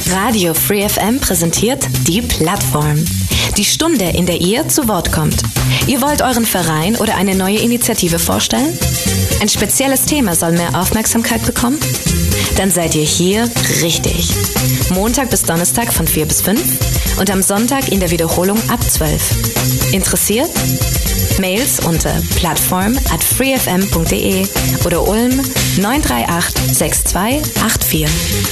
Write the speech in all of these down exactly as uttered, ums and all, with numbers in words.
Radio Free F M präsentiert die Plattform. Die Stunde, in der ihr zu Wort kommt. Ihr wollt euren Verein oder eine neue Initiative vorstellen? Ein spezielles Thema soll mehr Aufmerksamkeit bekommen? Dann seid ihr hier richtig. Montag bis Donnerstag von vier bis fünf und am Sonntag in der Wiederholung ab zwölf. Interessiert? Mails unter plattform at freefm punkt de oder Ulm neun drei acht sechs zwei acht vier.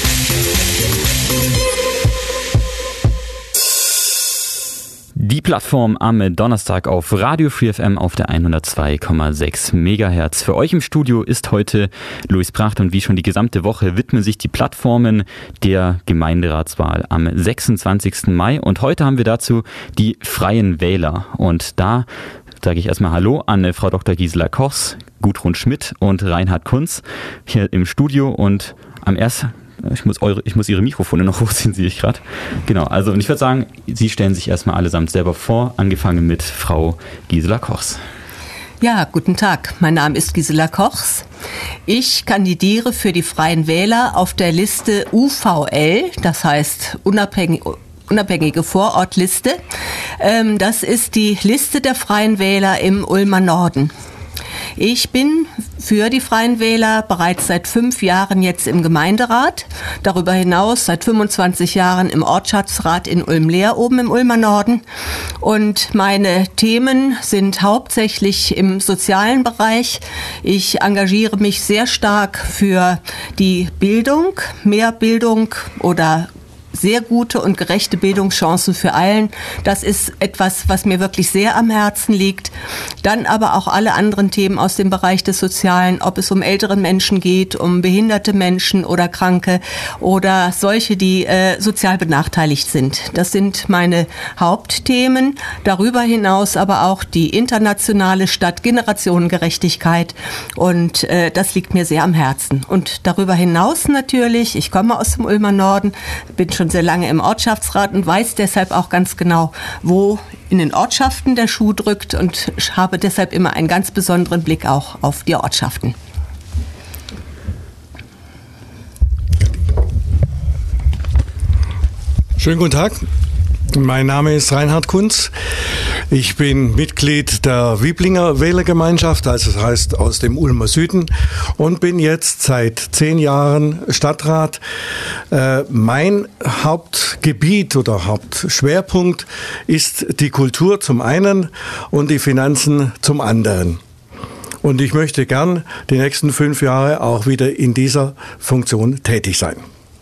Die Plattform am Donnerstag auf Radio Free F M auf der hundertzwei Komma sechs Megahertz. Für euch im Studio ist heute Luis Bracht und wie schon die gesamte Woche widmen sich die Plattformen der Gemeinderatswahl am sechsundzwanzigsten Mai. Und heute haben wir dazu die Freien Wähler. Und da sage ich erstmal Hallo an Frau Doktor Gisela Kochs, Gudrun Schmidt und Reinhard Kunz hier im Studio. Und am ersten Ich muss, eure, ich muss Ihre Mikrofone noch hochziehen, sehe ich gerade. Genau, also und ich würde sagen, Sie stellen sich erstmal allesamt selber vor, angefangen mit Frau Gisela Kochs. Ja, guten Tag. Mein Name ist Gisela Kochs. Ich kandidiere für die Freien Wähler auf der Liste U V L, das heißt unabhängig, unabhängige Vorortliste. Ähm, das ist die Liste der Freien Wähler im Ulmer Norden. Ich bin für die Freien Wähler bereits seit fünf Jahren jetzt im Gemeinderat, darüber hinaus seit fünfundzwanzig Jahren im Ortschaftsrat in Ulm-Leer oben im Ulmer Norden. Und meine Themen sind hauptsächlich im sozialen Bereich. Ich engagiere mich sehr stark für die Bildung, mehr Bildung oder sehr gute und gerechte Bildungschancen für allen. Das ist etwas, was mir wirklich sehr am Herzen liegt. Dann aber auch alle anderen Themen aus dem Bereich des Sozialen, ob es um ältere Menschen geht, um behinderte Menschen oder Kranke oder solche, die äh, sozial benachteiligt sind. Das sind meine Hauptthemen. Darüber hinaus aber auch die internationale Stadt Generationengerechtigkeit und äh, das liegt mir sehr am Herzen. Und darüber hinaus natürlich, ich komme aus dem Ulmer Norden, bin schon sehr lange im Ortschaftsrat und weiß deshalb auch ganz genau, wo in den Ortschaften der Schuh drückt und habe deshalb immer einen ganz besonderen Blick auch auf die Ortschaften. Schönen guten Tag. Mein Name ist Reinhard Kunz. Ich bin Mitglied der Wieblinger Wählergemeinschaft, also das heißt aus dem Ulmer Süden, und bin jetzt seit zehn Jahren Stadtrat. Äh, mein Hauptgebiet oder Hauptschwerpunkt ist die Kultur zum einen und die Finanzen zum anderen. Und ich möchte gern die nächsten fünf Jahre auch wieder in dieser Funktion tätig sein.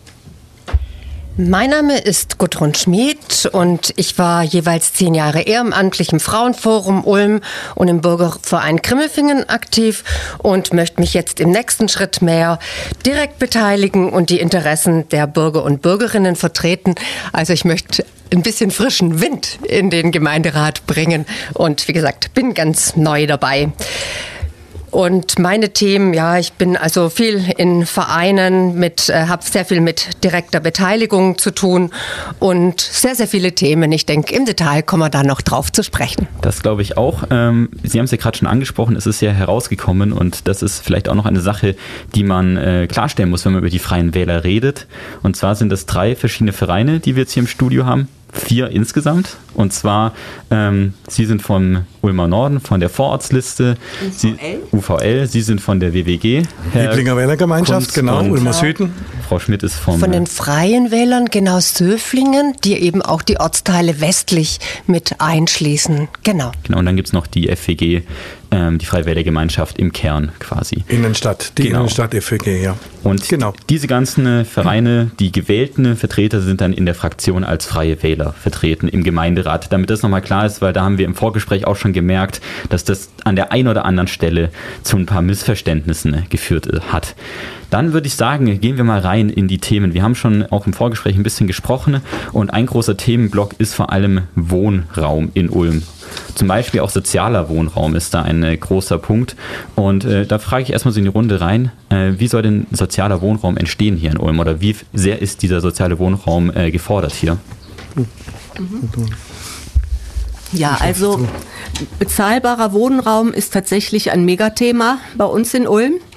Mein Name ist Gudrun Schmidt und ich war jeweils zehn Jahre ehrenamtlich im Frauenforum Ulm und im Bürgerverein Grimmelfingen aktiv und möchte mich jetzt im nächsten Schritt mehr direkt beteiligen und die Interessen der Bürger und Bürgerinnen vertreten. Also ich möchte ein bisschen frischen Wind in den Gemeinderat bringen und wie gesagt, bin ganz neu dabei. Und meine Themen, ja, ich bin also viel in Vereinen mit, äh, habe sehr viel mit direkter Beteiligung zu tun und sehr, sehr viele Themen. Ich denke, im Detail kommen wir da noch drauf zu sprechen. Das glaube ich auch. Ähm, Sie haben es ja gerade schon angesprochen, es ist ja herausgekommen und das ist vielleicht auch noch eine Sache, die man äh, klarstellen muss, wenn man über die Freien Wähler redet. Und zwar sind das drei verschiedene Vereine, die wir jetzt hier im Studio haben. Vier insgesamt. Und zwar, ähm, Sie sind vom Ulmer Norden, von der Vorortsliste. U V L. Sie, U V L. Sie sind von der W W G. Wieblinger Wählergemeinschaft, Kunz, genau, Ulmer Süden. Frau Schmidt ist vom... Von den Freien Wählern, genau, Söflingen, die eben auch die Ortsteile westlich mit einschließen. Genau. Genau, und dann gibt es noch die F W G, ähm, die Freie Wählergemeinschaft im Kern quasi. Innenstadt, die genau. Innenstadt F W G, ja. Und genau. Diese ganzen Vereine, die gewählten Vertreter sind dann in der Fraktion als Freie Wähler vertreten im Gemeinderat. Damit das nochmal klar ist, weil da haben wir im Vorgespräch auch schon gemerkt, dass das an der einen oder anderen Stelle zu ein paar Missverständnissen geführt hat. Dann würde ich sagen, gehen wir mal rein in die Themen. Wir haben schon auch im Vorgespräch ein bisschen gesprochen und ein großer Themenblock ist vor allem Wohnraum in Ulm. Zum Beispiel auch sozialer Wohnraum ist da ein äh, großer Punkt. Und äh, da frage ich erstmal so in die Runde rein, äh, wie soll denn sozialer Wohnraum entstehen hier in Ulm? Oder wie sehr ist dieser soziale Wohnraum äh, gefordert hier? Mhm. Ja, also bezahlbarer Wohnraum ist tatsächlich ein Megathema bei uns in Ulm.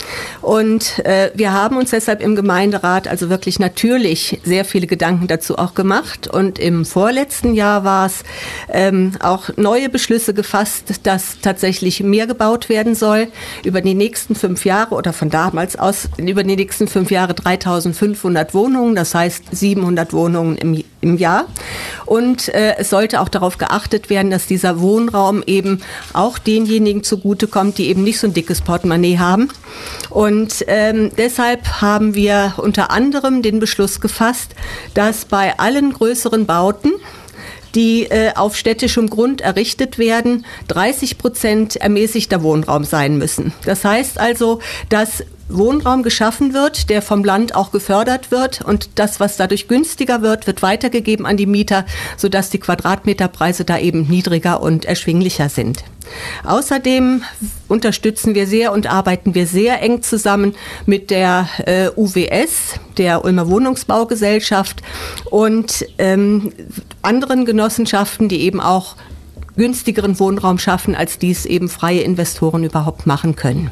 Und äh, wir haben uns deshalb im Gemeinderat also wirklich natürlich sehr viele Gedanken dazu auch gemacht. Und im vorletzten Jahr war es ähm, auch neue Beschlüsse gefasst, dass tatsächlich mehr gebaut werden soll über die nächsten fünf Jahre oder von damals aus über die nächsten fünf Jahre dreitausendfünfhundert Wohnungen, das heißt siebenhundert Wohnungen im, im Jahr. Und äh, es sollte auch darauf geachtet werden, dass dieser Wohnraum eben auch denjenigen zugutekommt, die eben nicht so ein dickes Portemonnaie haben. Und ähm, deshalb haben wir unter anderem den Beschluss gefasst, dass bei allen größeren Bauten, die äh, auf städtischem Grund errichtet werden, dreißig Prozent ermäßigter Wohnraum sein müssen. Das heißt also, dass Wohnraum geschaffen wird, der vom Land auch gefördert wird und das, was dadurch günstiger wird, wird weitergegeben an die Mieter, sodass die Quadratmeterpreise da eben niedriger und erschwinglicher sind. Außerdem unterstützen wir sehr und arbeiten wir sehr eng zusammen mit der äh, U W S, der Ulmer Wohnungsbaugesellschaft und ähm, anderen Genossenschaften, die eben auch günstigeren Wohnraum schaffen, als dies eben freie Investoren überhaupt machen können.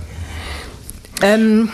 Ähm,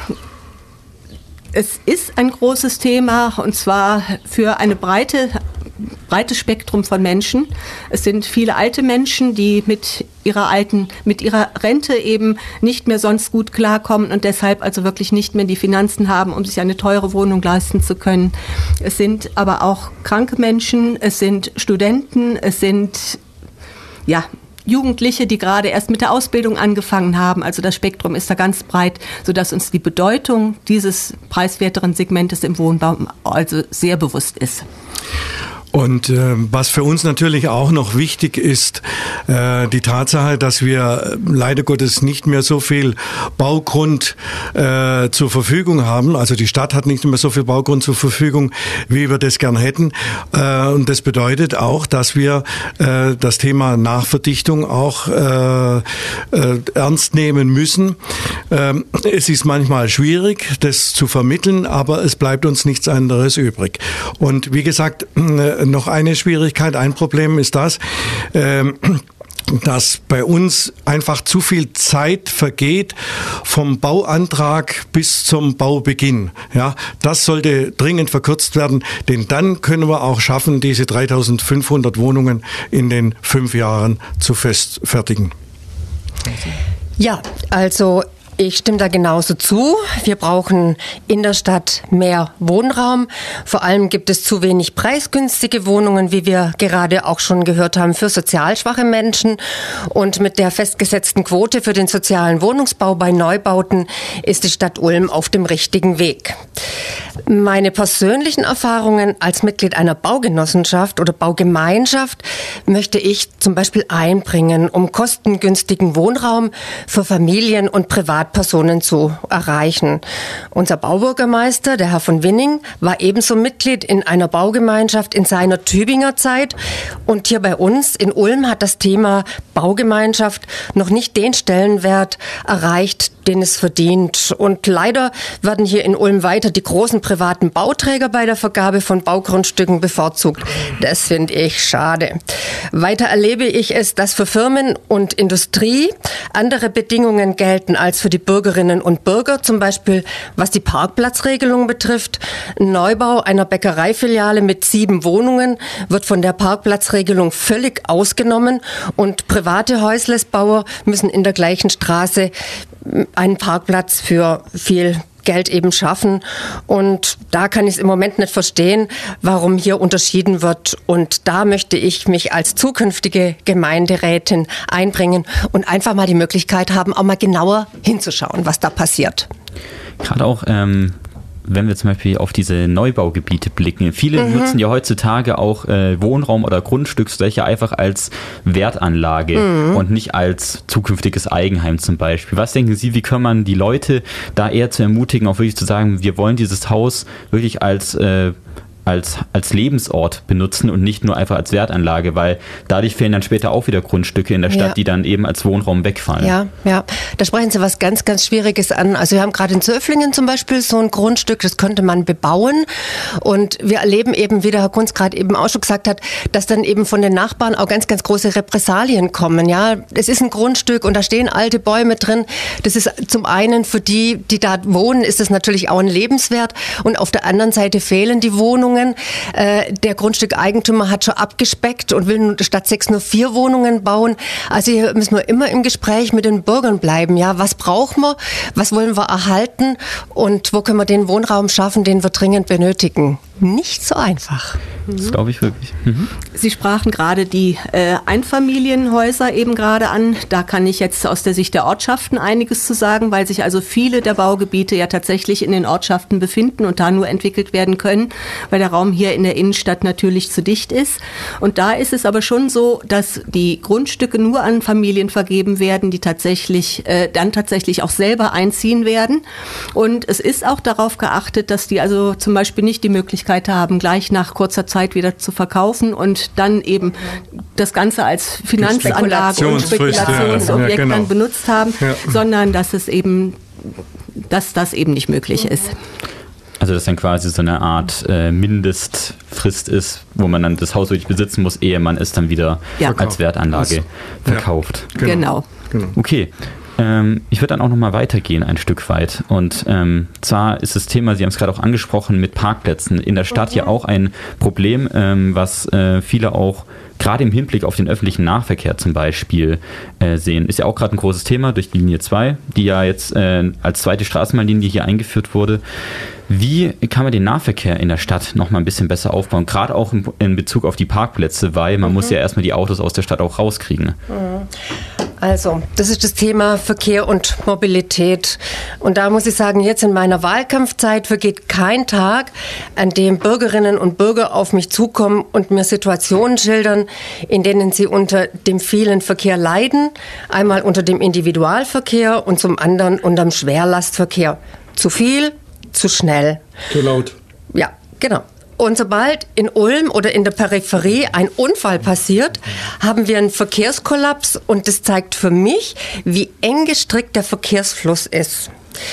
es ist ein großes Thema und zwar für eine breite, breites Spektrum von Menschen. Es sind viele alte Menschen, die mit ihrer alten, mit ihrer Rente eben nicht mehr sonst gut klarkommen und deshalb also wirklich nicht mehr die Finanzen haben, um sich eine teure Wohnung leisten zu können. Es sind aber auch kranke Menschen, es sind Studenten, es sind, ja, Jugendliche, die gerade erst mit der Ausbildung angefangen haben. Also das Spektrum ist da ganz breit, sodass uns die Bedeutung dieses preiswerteren Segmentes im Wohnbau also sehr bewusst ist. Und äh, was für uns natürlich auch noch wichtig ist, äh, die Tatsache, dass wir leider Gottes nicht mehr so viel Baugrund äh, zur Verfügung haben. Also die Stadt hat nicht mehr so viel Baugrund zur Verfügung, wie wir das gern hätten. Äh, und das bedeutet auch, dass wir äh, das Thema Nachverdichtung auch äh, äh, ernst nehmen müssen. Äh, es ist manchmal schwierig, das zu vermitteln, aber es bleibt uns nichts anderes übrig. Und wie gesagt, äh, noch eine Schwierigkeit, ein Problem ist das, ähm, dass bei uns einfach zu viel Zeit vergeht vom Bauantrag bis zum Baubeginn. Ja, das sollte dringend verkürzt werden, denn dann können wir auch schaffen, diese dreitausendfünfhundert Wohnungen in den fünf Jahren zu fest fertigen. Ja, also ich stimme da genauso zu. Wir brauchen in der Stadt mehr Wohnraum. Vor allem gibt es zu wenig preisgünstige Wohnungen, wie wir gerade auch schon gehört haben, für sozial schwache Menschen. Und mit der festgesetzten Quote für den sozialen Wohnungsbau bei Neubauten ist die Stadt Ulm auf dem richtigen Weg. Meine persönlichen Erfahrungen als Mitglied einer Baugenossenschaft oder Baugemeinschaft möchte ich zum Beispiel einbringen, um kostengünstigen Wohnraum für Familien und Privatpersonen zu erreichen. Unser Baubürgermeister, der Herr von Winning, war ebenso Mitglied in einer Baugemeinschaft in seiner Tübinger Zeit. Und hier bei uns in Ulm hat das Thema Baugemeinschaft noch nicht den Stellenwert erreicht, den es verdient. Und leider werden hier in Ulm weiter die großen privaten Bauträger bei der Vergabe von Baugrundstücken bevorzugt. Das finde ich schade. Weiter erlebe ich es, dass für Firmen und Industrie andere Bedingungen gelten als für die Bürgerinnen und Bürger, zum Beispiel was die Parkplatzregelung betrifft. Ein Neubau einer Bäckereifiliale mit sieben Wohnungen wird von der Parkplatzregelung völlig ausgenommen und private Häuslesbauer müssen in der gleichen Straße einen Parkplatz für viel Geld eben schaffen. Und da kann ich es im Moment nicht verstehen, warum hier unterschieden wird. Und da möchte ich mich als zukünftige Gemeinderätin einbringen und einfach mal die Möglichkeit haben, auch mal genauer hinzuschauen, was da passiert. Gerade auch, ähm wenn wir zum Beispiel auf diese Neubaugebiete blicken, viele mhm. nutzen ja heutzutage auch äh, Wohnraum oder Grundstücksfläche einfach als Wertanlage mhm. und nicht als zukünftiges Eigenheim zum Beispiel. Was denken Sie, wie kann man die Leute da eher zu ermutigen, auch wirklich zu sagen, wir wollen dieses Haus wirklich als äh, als, als Lebensort benutzen und nicht nur einfach als Wertanlage, weil dadurch fehlen dann später auch wieder Grundstücke in der Stadt, ja. die dann eben als Wohnraum wegfallen. Ja, ja, da sprechen Sie was ganz, ganz Schwieriges an. Also wir haben gerade in Zöflingen zum Beispiel so ein Grundstück, das könnte man bebauen und wir erleben eben, wie der Herr Kunz gerade eben auch schon gesagt hat, dass dann eben von den Nachbarn auch ganz, ganz große Repressalien kommen. Ja, es ist ein Grundstück und da stehen alte Bäume drin. Das ist zum einen für die, die da wohnen, ist das natürlich auch ein Lebenswert und auf der anderen Seite fehlen die Wohnungen. Äh, der Grundstückeigentümer hat schon abgespeckt und will statt sechs nur vier Wohnungen bauen. Also hier müssen wir immer im Gespräch mit den Bürgern bleiben. Ja, was brauchen wir? Was wollen wir erhalten? Und wo können wir den Wohnraum schaffen, den wir dringend benötigen? Nicht so einfach. Das glaube ich wirklich. Mhm. Sie sprachen gerade die äh, Einfamilienhäuser eben gerade an. Da kann ich jetzt aus der Sicht der Ortschaften einiges zu sagen, weil sich also viele der Baugebiete ja tatsächlich in den Ortschaften befinden und da nur entwickelt werden können, weil der Raum hier in der Innenstadt natürlich zu dicht ist. Und da ist es aber schon so, dass die Grundstücke nur an Familien vergeben werden, die tatsächlich äh, dann tatsächlich auch selber einziehen werden. Und es ist auch darauf geachtet, dass die also zum Beispiel nicht die Möglichkeit haben, gleich nach kurzer Zeit wieder zu verkaufen und dann eben das Ganze als Finanzanlage und Spekulationsobjekt ja, genau. dann benutzt haben, ja. sondern dass es eben, dass das eben nicht möglich ist. Also dass dann quasi so eine Art äh, Mindestfrist ist, wo man dann das Haus wirklich besitzen muss, ehe man es dann wieder ja. als Wertanlage das, verkauft. Ja, genau. genau. Okay. Ähm, ich würde dann auch nochmal weitergehen ein Stück weit und ähm, zwar ist das Thema, Sie haben es gerade auch angesprochen, mit Parkplätzen in der Stadt okay. ja auch ein Problem, ähm, was äh, viele auch gerade im Hinblick auf den öffentlichen Nahverkehr zum Beispiel äh, sehen. Ist ja auch gerade ein großes Thema durch die Linie zwei, die ja jetzt äh, als zweite Straßenbahnlinie hier eingeführt wurde. Wie kann man den Nahverkehr in der Stadt noch mal ein bisschen besser aufbauen? Gerade auch in, in Bezug auf die Parkplätze, weil man mhm. muss ja erstmal die Autos aus der Stadt auch rauskriegen. Mhm. Also, das ist das Thema Verkehr und Mobilität. Und da muss ich sagen, jetzt in meiner Wahlkampfzeit vergeht kein Tag, an dem Bürgerinnen und Bürger auf mich zukommen und mir Situationen schildern, in denen sie unter dem vielen Verkehr leiden. Einmal unter dem Individualverkehr und zum anderen unter dem Schwerlastverkehr. Zu viel, zu schnell. Zu laut. Ja, genau. Und sobald in Ulm oder in der Peripherie ein Unfall passiert, haben wir einen Verkehrskollaps und das zeigt für mich, wie eng gestrickt der Verkehrsfluss ist.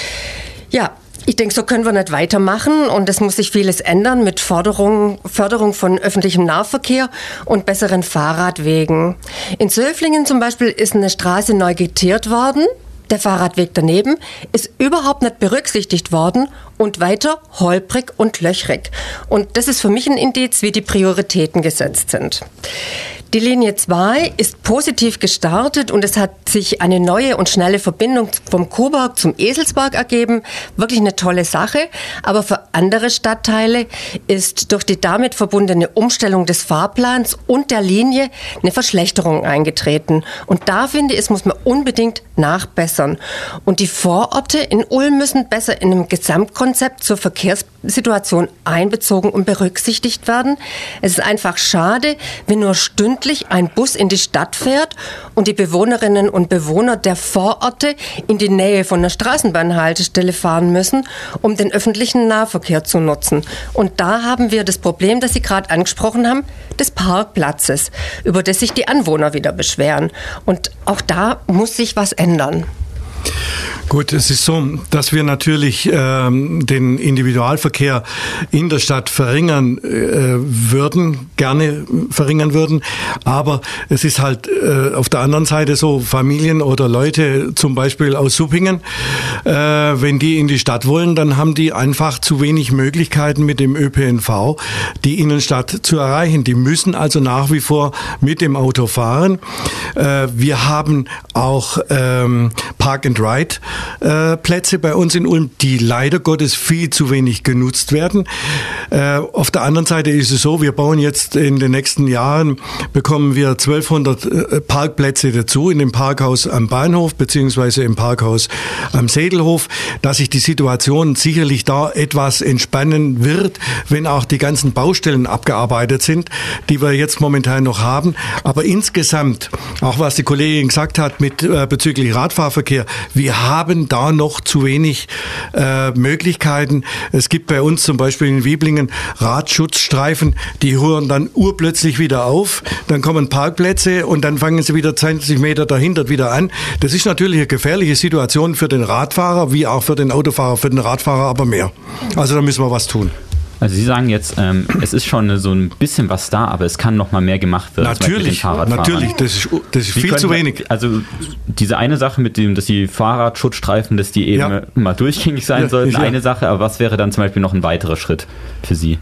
Ja, ich denke, so können wir nicht weitermachen und es muss sich vieles ändern mit Förderung, Förderung von öffentlichem Nahverkehr und besseren Fahrradwegen. In Zöflingen zum Beispiel ist eine Straße neu getiert worden. Der Fahrradweg daneben ist überhaupt nicht berücksichtigt worden und weiter holprig und löchrig. Und das ist für mich ein Indiz, wie die Prioritäten gesetzt sind. Die Linie zwei ist positiv gestartet und es hat sich eine neue und schnelle Verbindung vom Coburg zum Eselsberg ergeben. Wirklich eine tolle Sache. Aber für andere Stadtteile ist durch die damit verbundene Umstellung des Fahrplans und der Linie eine Verschlechterung eingetreten. Und da finde ich, es muss man unbedingt nachbessern. Und die Vororte in Ulm müssen besser in einem Gesamtkonzept zur Verkehrssituation einbezogen und berücksichtigt werden. Es ist einfach schade, wenn nur stündlich ein Bus in die Stadt fährt und die Bewohnerinnen und Bewohner der Vororte in die Nähe von einer Straßenbahnhaltestelle fahren müssen, um den öffentlichen Nahverkehr zu nutzen. Und da haben wir das Problem, das Sie gerade angesprochen haben, des Parkplatzes, über das sich die Anwohner wieder beschweren. Und auch da muss sich was ändern. Gut, es ist so, dass wir natürlich ähm, den Individualverkehr in der Stadt verringern äh, würden, gerne verringern würden, aber es ist halt äh, auf der anderen Seite so, Familien oder Leute zum Beispiel aus Suppingen, äh, wenn die in die Stadt wollen, dann haben die einfach zu wenig Möglichkeiten mit dem Ö P N V, die Innenstadt zu erreichen. Die müssen also nach wie vor mit dem Auto fahren. Äh, wir haben auch ähm, Park-and-Ride Äh, Plätze bei uns in Ulm, die leider Gottes viel zu wenig genutzt werden. Äh, auf der anderen Seite ist es so, wir bauen jetzt in den nächsten Jahren, bekommen wir zwölfhundert äh, Parkplätze dazu in dem Parkhaus am Bahnhof beziehungsweise im Parkhaus am Sedelhof, dass sich die Situation sicherlich da etwas entspannen wird, wenn auch die ganzen Baustellen abgearbeitet sind, die wir jetzt momentan noch haben. Aber insgesamt, auch was die Kollegin gesagt hat mit äh, bezüglich Radfahrverkehr, wir haben da noch zu wenig äh, Möglichkeiten. Es gibt bei uns zum Beispiel in Wiblingen Radschutzstreifen, die hören dann urplötzlich wieder auf, dann kommen Parkplätze und dann fangen sie wieder zwanzig Meter dahinter wieder an. Das ist natürlich eine gefährliche Situation für den Radfahrer, wie auch für den Autofahrer, für den Radfahrer aber mehr. Also da müssen wir was tun. Also Sie sagen jetzt, ähm, es ist schon so ein bisschen was da, aber es kann noch mal mehr gemacht werden. Natürlich, natürlich, das ist, das ist viel zu wenig. Wir, also diese eine Sache mit dem, dass die Fahrradschutzstreifen, dass die eben ja. mal durchgängig sein ja, sollten, ja. eine Sache, aber was wäre dann zum Beispiel noch ein weiterer Schritt für Sie?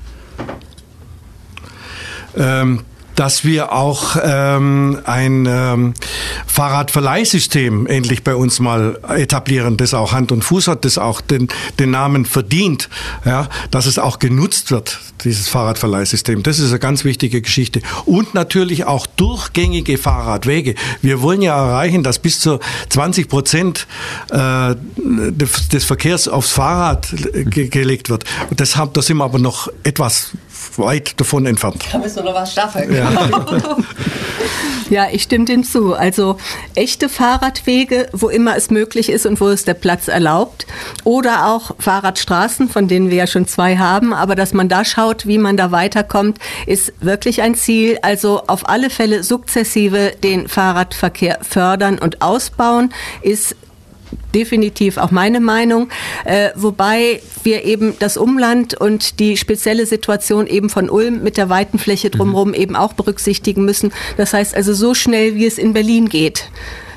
Ähm, dass wir auch ähm, ein ähm, Fahrradverleihsystem endlich bei uns mal etablieren, das auch Hand und Fuß hat, das auch den, den Namen verdient, ja, dass es auch genutzt wird, dieses Fahrradverleihsystem. Das ist eine ganz wichtige Geschichte. Und natürlich auch durchgängige Fahrradwege. Wir wollen ja erreichen, dass bis zu zwanzig Prozent äh, des, des Verkehrs aufs Fahrrad ge- gelegt wird. Und deshalb, da sind wir aber noch etwas weit davon entfernt. Da müssen wir noch was schaffen. Ja. Ja, ich stimme dem zu. Also echte Fahrradwege, wo immer es möglich ist und wo es der Platz erlaubt. Oder auch Fahrradstraßen, von denen wir ja schon zwei haben. Aber dass man da schaut, wie man da weiterkommt, ist wirklich ein Ziel. Also auf alle Fälle sukzessive den Fahrradverkehr fördern und ausbauen ist definitiv auch meine Meinung, äh, wobei wir eben das Umland und die spezielle Situation eben von Ulm mit der weiten Fläche drumherum mhm. eben auch berücksichtigen müssen. Das heißt also, so schnell wie es in Berlin geht,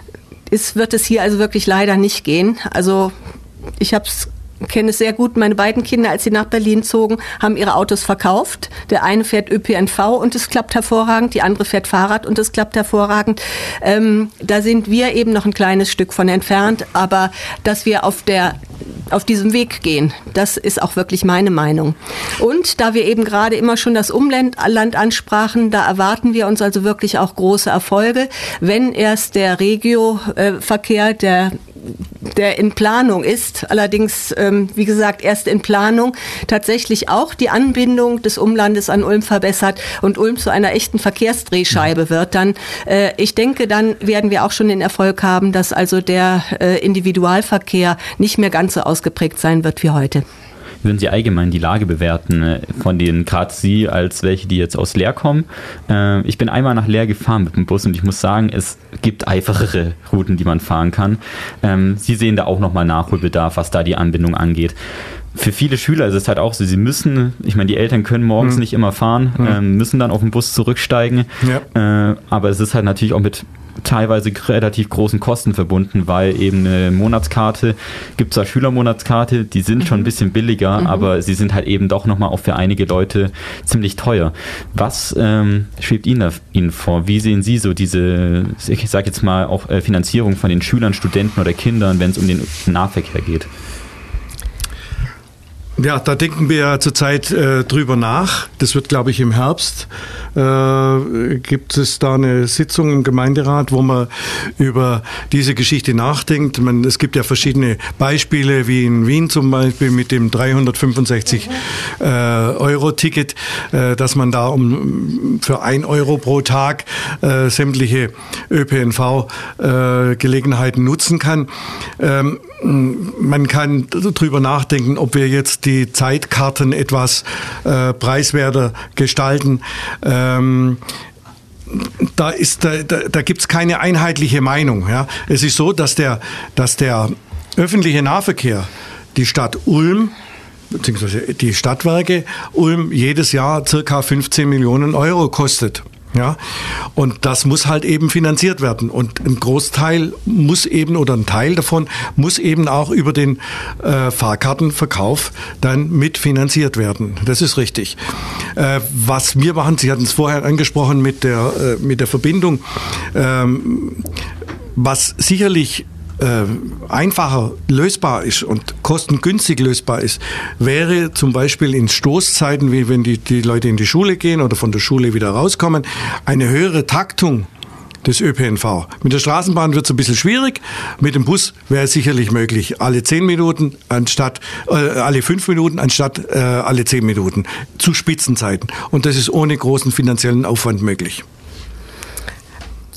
ist, wird es hier also wirklich leider nicht gehen. Also ich habe es kenne es sehr gut. Meine beiden Kinder, als sie nach Berlin zogen, haben ihre Autos verkauft. Der eine fährt Ö P N V und es klappt hervorragend. Die andere fährt Fahrrad und es klappt hervorragend. Ähm, da sind wir eben noch ein kleines Stück von entfernt. Aber dass wir auf der auf diesem Weg gehen, das ist auch wirklich meine Meinung. Und da wir eben gerade immer schon das Umland Land ansprachen, da erwarten wir uns also wirklich auch große Erfolge, wenn erst der Regio-Verkehr, der der in Planung ist, allerdings, ähm, wie gesagt, erst in Planung, tatsächlich auch die Anbindung des Umlandes an Ulm verbessert und Ulm zu einer echten Verkehrsdrehscheibe wird, dann, äh, ich denke, dann werden wir auch schon den Erfolg haben, dass also der äh, Individualverkehr nicht mehr ganz so ausgeprägt sein wird wie heute. Würden Sie allgemein die Lage bewerten, von denen gerade Sie als welche, die jetzt aus Leer kommen? Äh, ich bin einmal nach Leer gefahren mit dem Bus und ich muss sagen, es gibt einfachere Routen, die man fahren kann. Ähm, Sie sehen da auch nochmal Nachholbedarf, was da die Anbindung angeht. Für viele Schüler ist es halt auch so, sie müssen, ich meine, die Eltern können morgens mhm. nicht immer fahren, mhm. äh, müssen dann auf den Bus zurücksteigen. Ja. Äh, aber es ist halt natürlich auch mit teilweise relativ großen Kosten verbunden, weil eben eine Monatskarte, gibt zwar Schülermonatskarte, die sind mhm. schon ein bisschen billiger, mhm. aber sie sind halt eben doch nochmal auch für einige Leute ziemlich teuer. Was ähm, schwebt Ihnen da Ihnen vor? Wie sehen Sie so diese, ich sage jetzt mal auch äh, Finanzierung von den Schülern, Studenten oder Kindern, wenn es um den Nahverkehr geht? Ja, da denken wir ja zurzeit äh, drüber nach. Das wird, glaube ich, im Herbst. Äh, gibt es da eine Sitzung im Gemeinderat, wo man über diese Geschichte nachdenkt. Man, es gibt ja verschiedene Beispiele, wie in Wien zum Beispiel mit dem dreihundertfünfundsechzig äh, Euro Ticket, äh, dass man da um für ein Euro pro Tag äh, sämtliche Ö P N V-Gelegenheiten äh, nutzen kann. Ähm, man kann drüber nachdenken, ob wir jetzt die Zeitkarten etwas äh, preiswerter gestalten. Ähm, da ist, da, da, da gibt es keine einheitliche Meinung. Ja. Es ist so, dass der, dass der öffentliche Nahverkehr die Stadt Ulm beziehungsweise die Stadtwerke Ulm jedes Jahr circa fünfzehn Millionen Euro kostet. Ja, und das muss halt eben finanziert werden. Und ein Großteil muss eben, oder ein Teil davon muss eben auch über den äh, Fahrkartenverkauf dann mitfinanziert werden. Das ist richtig. Äh, was wir machen, Sie hatten es vorher angesprochen mit der, äh, mit der Verbindung, ähm, was sicherlich Äh, einfacher lösbar ist und kostengünstig lösbar ist, wäre zum Beispiel in Stoßzeiten, wie wenn die, die Leute in die Schule gehen oder von der Schule wieder rauskommen, eine höhere Taktung des Ö P N V. Mit der Straßenbahn wird es ein bisschen schwierig, mit dem Bus wäre es sicherlich möglich. Alle zehn Minuten anstatt, äh, alle fünf Minuten anstatt äh, alle zehn Minuten zu Spitzenzeiten. Und das ist ohne großen finanziellen Aufwand möglich.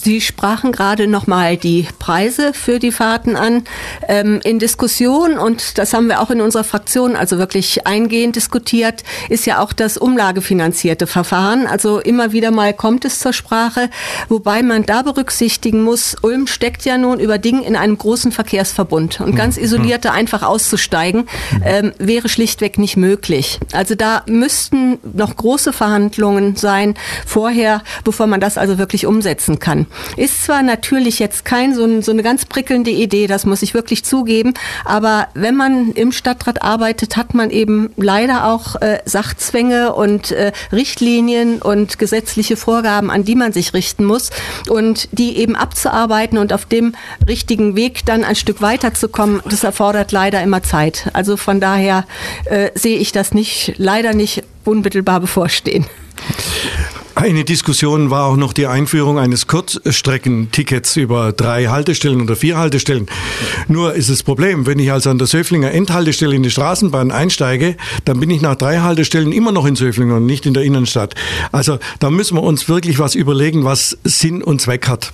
Sie sprachen gerade nochmal die Preise für die Fahrten an. Ähm, in Diskussion, und das haben wir auch in unserer Fraktion also wirklich eingehend diskutiert, ist ja auch das umlagefinanzierte Verfahren. Also immer wieder mal kommt es zur Sprache, wobei man da berücksichtigen muss, Ulm steckt ja nun über Ding in einem großen Verkehrsverbund. Und ganz isoliert da einfach auszusteigen, ähm, wäre schlichtweg nicht möglich. Also da müssten noch große Verhandlungen sein vorher, bevor man das also wirklich umsetzen kann. Ist zwar natürlich jetzt kein so, ein, so eine ganz prickelnde Idee, das muss ich wirklich zugeben, aber wenn man im Stadtrat arbeitet, hat man eben leider auch äh, Sachzwänge und äh, Richtlinien und gesetzliche Vorgaben, an die man sich richten muss und die eben abzuarbeiten und auf dem richtigen Weg dann ein Stück weiterzukommen, das erfordert leider immer Zeit. Also von daher äh, sehe ich das nicht, leider nicht unmittelbar bevorstehen. Eine Diskussion war auch noch die Einführung eines Kurzstreckentickets über drei Haltestellen oder vier Haltestellen. Nur ist das Problem, wenn ich also an der Söflinger Endhaltestelle in die Straßenbahn einsteige, dann bin ich nach drei Haltestellen immer noch in Söflinger und nicht in der Innenstadt. Also da müssen wir uns wirklich was überlegen, was Sinn und Zweck hat.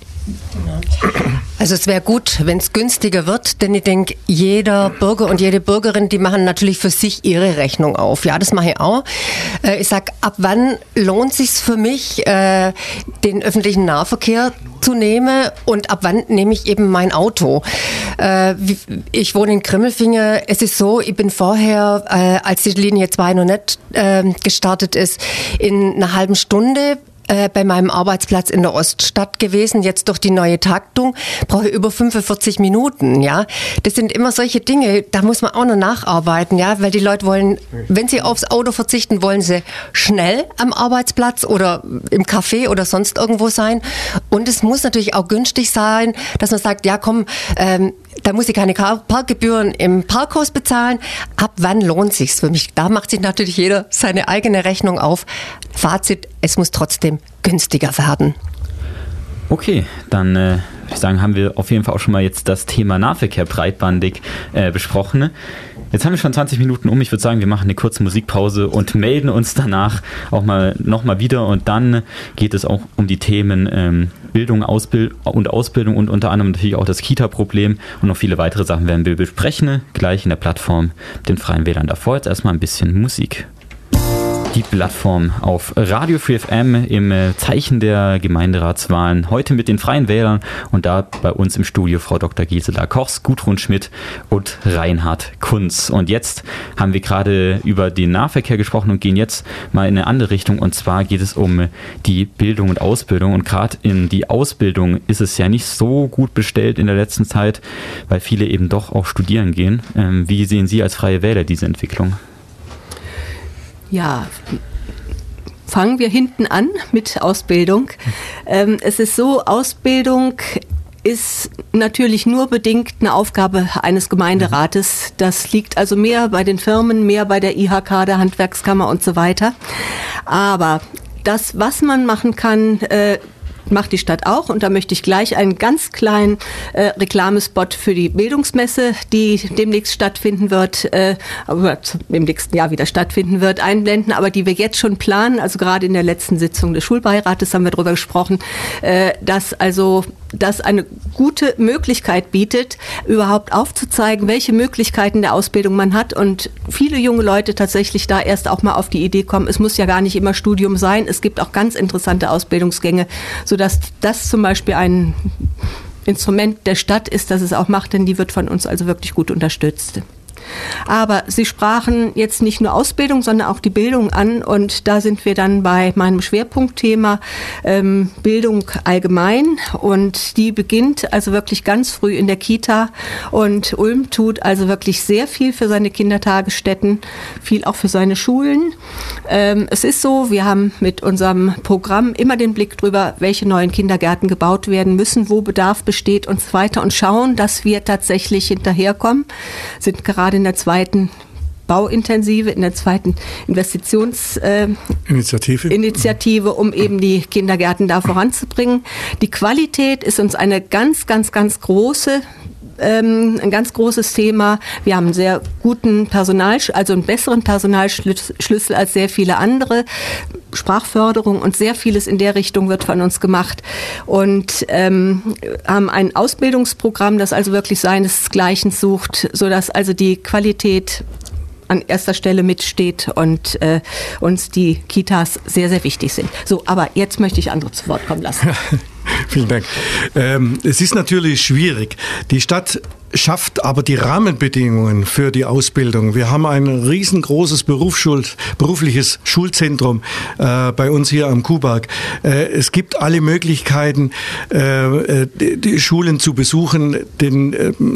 Also es wäre gut, wenn es günstiger wird, denn ich denke, jeder Bürger und jede Bürgerin, die machen natürlich für sich ihre Rechnung auf. Ja, das mache ich auch. Ich sage, ab wann lohnt sich's für mich, den öffentlichen Nahverkehr zu nehmen und ab wann nehme ich eben mein Auto? Ich wohne in Grimmelfingen. Es ist so, ich bin vorher, als die Linie zwei noch nicht gestartet ist, in einer halben Stunde bei meinem Arbeitsplatz in der Oststadt gewesen. Jetzt durch die neue Taktung brauche ich über fünfundvierzig Minuten, ja. Das sind immer solche Dinge, da muss man auch noch nacharbeiten, ja, weil die Leute wollen, wenn sie aufs Auto verzichten, wollen sie schnell am Arbeitsplatz oder im Café oder sonst irgendwo sein. Und es muss natürlich auch günstig sein, dass man sagt, ja komm, ähm, da muss ich keine Parkgebühren im Parkhaus bezahlen. Ab wann lohnt sich's für mich? Da macht sich natürlich jeder seine eigene Rechnung auf. Fazit, es muss trotzdem günstiger werden. Okay, dann äh, würde ich sagen, haben wir auf jeden Fall auch schon mal jetzt das Thema Nahverkehr breitbandig äh, besprochen. Jetzt haben wir schon zwanzig Minuten um. Ich würde sagen, wir machen eine kurze Musikpause und melden uns danach auch mal nochmal wieder. Und dann geht es auch um die Themen ähm, Bildung Ausbild- und Ausbildung und unter anderem natürlich auch das Kita-Problem. Und noch viele weitere Sachen werden wir besprechen, gleich in der Plattform den Freien Wählern. Davor jetzt erstmal ein bisschen Musik. Die Plattform auf Radio Free F M im Zeichen der Gemeinderatswahlen. Heute mit den Freien Wählern und da bei uns im Studio Frau Doktor Gisela Kochs, Gudrun Schmidt und Reinhard Kunz. Und jetzt haben wir gerade über den Nahverkehr gesprochen und gehen jetzt mal in eine andere Richtung. Und zwar geht es um die Bildung und Ausbildung. Und gerade in die Ausbildung ist es ja nicht so gut bestellt in der letzten Zeit, weil viele eben doch auch studieren gehen. Wie sehen Sie als Freie Wähler diese Entwicklung? Ja, fangen wir hinten an mit Ausbildung. Ähm, es ist so, Ausbildung ist natürlich nur bedingt eine Aufgabe eines Gemeinderates. Das liegt also mehr bei den Firmen, mehr bei der I H K, der Handwerkskammer und so weiter. Aber das, was man machen kann, äh, macht die Stadt auch, und da möchte ich gleich einen ganz kleinen äh, Reklamespot für die Bildungsmesse, die demnächst stattfinden wird, äh, aber im nächsten Jahr wieder stattfinden wird, einblenden, aber die wir jetzt schon planen, also gerade in der letzten Sitzung des Schulbeirates haben wir darüber gesprochen, äh, dass also das eine gute Möglichkeit bietet, überhaupt aufzuzeigen, welche Möglichkeiten der Ausbildung man hat, und viele junge Leute tatsächlich da erst auch mal auf die Idee kommen, es muss ja gar nicht immer Studium sein, es gibt auch ganz interessante Ausbildungsgänge, sodass das zum Beispiel ein Instrument der Stadt ist, das es auch macht, denn die wird von uns also wirklich gut unterstützt. Aber Sie sprachen jetzt nicht nur Ausbildung, sondern auch die Bildung an, und da sind wir dann bei meinem Schwerpunktthema ähm, Bildung allgemein, und die beginnt also wirklich ganz früh in der Kita, und Ulm tut also wirklich sehr viel für seine Kindertagesstätten, viel auch für seine Schulen. Ähm, es ist so, wir haben mit unserem Programm immer den Blick drüber, welche neuen Kindergärten gebaut werden müssen, wo Bedarf besteht und so weiter, und schauen, dass wir tatsächlich hinterherkommen, sind gerade in der zweiten Bauintensive, in der zweiten Investitionsinitiative, äh, Initiative, um eben die Kindergärten da voranzubringen. Die Qualität ist uns eine ganz, ganz, ganz große ähm, ein ganz großes Thema. Wir haben einen sehr guten Personal, also einen besseren Personalschlüssel als sehr viele andere. Sprachförderung und sehr vieles in der Richtung wird von uns gemacht und ähm, haben ein Ausbildungsprogramm, das also wirklich seinesgleichen sucht, sodass also die Qualität an erster Stelle mitsteht und äh, uns die Kitas sehr, sehr wichtig sind. So, aber jetzt möchte ich andere zu Wort kommen lassen. Vielen Dank. Ähm, es ist natürlich schwierig. Die Stadt schafft aber die Rahmenbedingungen für die Ausbildung. Wir haben ein riesengroßes Berufsschul- berufliches Schulzentrum äh, bei uns hier am Kuhberg. Äh, es gibt alle Möglichkeiten, äh, die, die Schulen zu besuchen, den,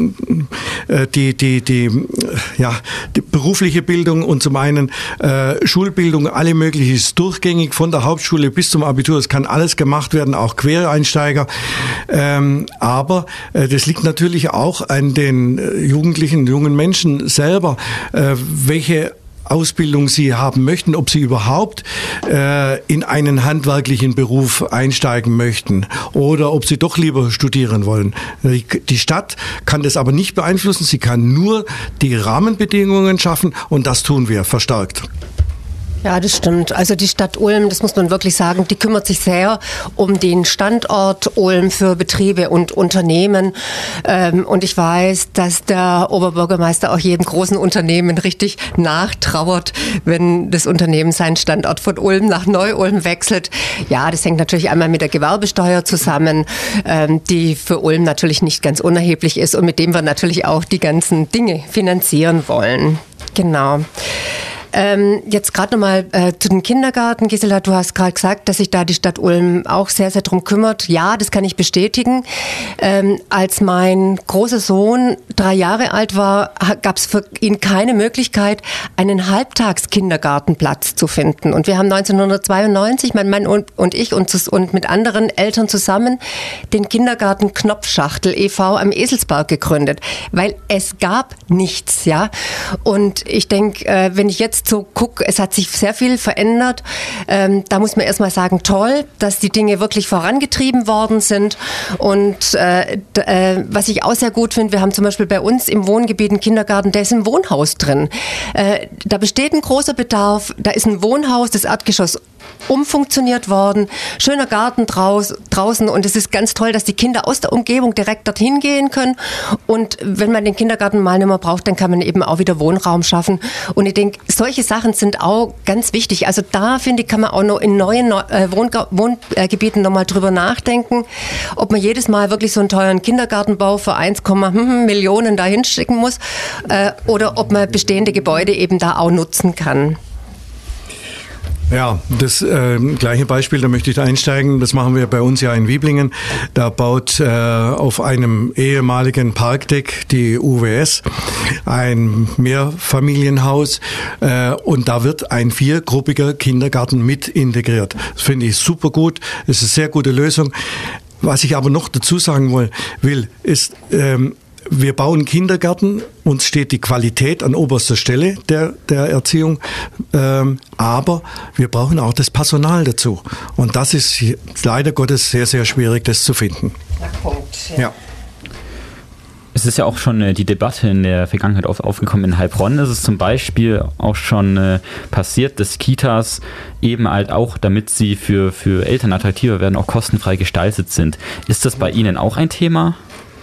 äh, die, die, die, ja, die berufliche Bildung und zum einen äh, Schulbildung, alle möglich ist durchgängig von der Hauptschule bis zum Abitur. Es kann alles gemacht werden, auch Quereinsteiger. Ähm, aber äh, das liegt natürlich auch an den Jugendlichen, jungen Menschen selber, äh, welche Ausbildung sie haben möchten, ob sie überhaupt äh, in einen handwerklichen Beruf einsteigen möchten oder ob sie doch lieber studieren wollen. Die Stadt kann das aber nicht beeinflussen, sie kann nur die Rahmenbedingungen schaffen und das tun wir verstärkt. Ja, das stimmt. Also die Stadt Ulm, das muss man wirklich sagen, die kümmert sich sehr um den Standort Ulm für Betriebe und Unternehmen. Und ich weiß, dass der Oberbürgermeister auch jedem großen Unternehmen richtig nachtrauert, wenn das Unternehmen seinen Standort von Ulm nach Neu-Ulm wechselt. Ja, das hängt natürlich einmal mit der Gewerbesteuer zusammen, die für Ulm natürlich nicht ganz unerheblich ist und mit dem wir natürlich auch die ganzen Dinge finanzieren wollen. Genau. Ähm, jetzt gerade nochmal äh, zu den Kindergarten. Gisela, du hast gerade gesagt, dass sich da die Stadt Ulm auch sehr, sehr drum kümmert. Ja, das kann ich bestätigen. Ähm, als mein großer Sohn drei Jahre alt war, gab es für ihn keine Möglichkeit, einen Halbtagskindergartenplatz zu finden. Und wir haben neunzehnhundertzweiundneunzig, mein Mann und, und ich und, und mit anderen Eltern zusammen den Kindergarten Knopfschachtel e V am Eselsberg gegründet, weil es gab nichts, ja. Und ich denke, äh, wenn ich jetzt so guck, es hat sich sehr viel verändert. Ähm, da muss man erstmal sagen, toll, dass die Dinge wirklich vorangetrieben worden sind. Und äh, d- äh, was ich auch sehr gut finde, wir haben zum Beispiel bei uns im Wohngebiet einen Kindergarten, der ist im Wohnhaus drin. Äh, da besteht ein großer Bedarf. Da ist ein Wohnhaus, das Erdgeschoss umfunktioniert worden, schöner Garten draus, draußen und es ist ganz toll, dass die Kinder aus der Umgebung direkt dorthin gehen können und wenn man den Kindergarten mal nicht mehr braucht, dann kann man eben auch wieder Wohnraum schaffen und ich denke, solche Sachen sind auch ganz wichtig, also da finde ich, kann man auch noch in neuen äh, Wohnge- Wohngebieten nochmal drüber nachdenken, ob man jedes Mal wirklich so einen teuren Kindergartenbau für eins Komma fünf Millionen dahin schicken muss äh, oder ob man bestehende Gebäude eben da auch nutzen kann. Ja, das äh, gleiche Beispiel, da möchte ich da einsteigen. Das machen wir bei uns ja in Wiblingen. Da baut äh, auf einem ehemaligen Parkdeck die U W S ein Mehrfamilienhaus äh, und da wird ein viergruppiger Kindergarten mit integriert. Das finde ich super gut. Das ist eine sehr gute Lösung. Was ich aber noch dazu sagen will, ist, ähm, wir bauen Kindergärten, uns steht die Qualität an oberster Stelle der, der Erziehung, ähm, aber wir brauchen auch das Personal dazu. Und das ist leider Gottes sehr, sehr schwierig, das zu finden. Der Punkt, ja. Ja. Es ist ja auch schon äh, die Debatte in der Vergangenheit auf, aufgekommen. In Heilbronn ist es zum Beispiel auch schon äh, passiert, dass Kitas eben halt auch, damit sie für, für Eltern attraktiver werden, auch kostenfrei gestaltet sind. Ist das bei Ihnen auch ein Thema?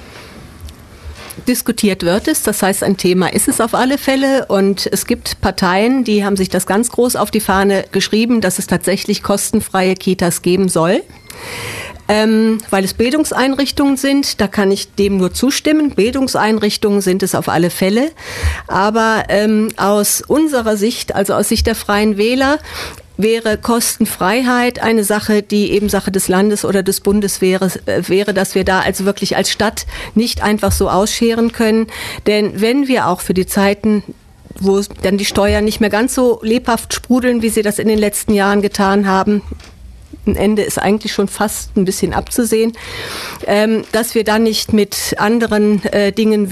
Diskutiert wird es, das heißt, ein Thema ist es auf alle Fälle und es gibt Parteien, die haben sich das ganz groß auf die Fahne geschrieben, dass es tatsächlich kostenfreie Kitas geben soll. Ähm, weil es Bildungseinrichtungen sind, da kann ich dem nur zustimmen. Bildungseinrichtungen sind es auf alle Fälle. Aber ähm, aus unserer Sicht, also aus Sicht der Freien Wähler, wäre Kostenfreiheit eine Sache, die eben Sache des Landes oder des Bundes wäre, äh, wäre, dass wir da also wirklich als Stadt nicht einfach so ausscheren können. Denn wenn wir auch für die Zeiten, wo dann die Steuern nicht mehr ganz so lebhaft sprudeln, wie sie das in den letzten Jahren getan haben, ein Ende ist eigentlich schon fast ein bisschen abzusehen, ähm, dass wir dann nicht mit anderen äh, Dingen wie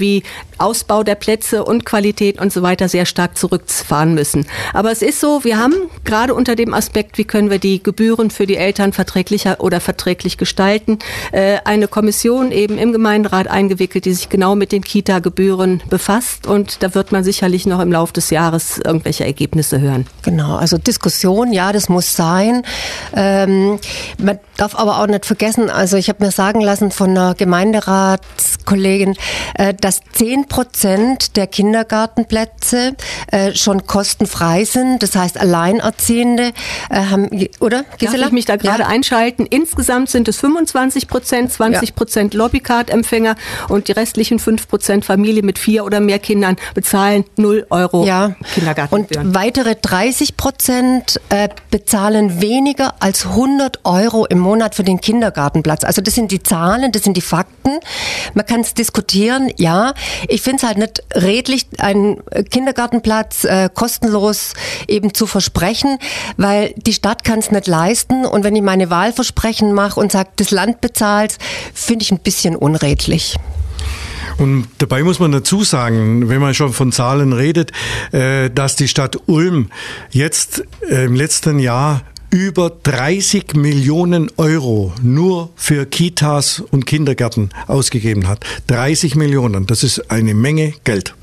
Ausbau der Plätze und Qualität und so weiter sehr stark zurückfahren müssen. Aber es ist so, wir haben gerade unter dem Aspekt, wie können wir die Gebühren für die Eltern verträglicher oder verträglich gestalten, äh, eine Kommission eben im Gemeinderat eingewickelt, die sich genau mit den Kita-Gebühren befasst, und da wird man sicherlich noch im Laufe des Jahres irgendwelche Ergebnisse hören. Genau, also Diskussion, ja, das muss sein. Ähm, man darf aber auch nicht vergessen, also ich habe mir sagen lassen von einer Gemeinderatskollegin, äh, dass zehn Prozent der Kindergartenplätze äh, schon kostenfrei sind. Das heißt, Alleinerziehende äh, haben, oder Gisela? Darf ich mich da gerade ja. einschalten? Insgesamt sind es fünfundzwanzig Prozent, zwanzig Prozent ja. Lobbycard-Empfänger und die restlichen fünf Prozent Familie mit vier oder mehr Kindern bezahlen null Euro ja. Kindergartengebühren. Und weitere dreißig Prozent äh, bezahlen weniger als hundert Euro im Monat für den Kindergartenplatz. Also das sind die Zahlen, das sind die Fakten. Man kann es diskutieren, ja. Ich finde es halt nicht redlich, einen Kindergartenplatz äh, kostenlos eben zu versprechen, weil die Stadt kann es nicht leisten. Und wenn ich meine Wahlversprechen mache und sage, das Land bezahlt, finde ich ein bisschen unredlich. Und dabei muss man dazu sagen, wenn man schon von Zahlen redet, äh, dass die Stadt Ulm jetzt äh, im letzten Jahr über dreißig Millionen Euro nur für Kitas und Kindergärten ausgegeben hat. dreißig Millionen, das ist eine Menge Geld.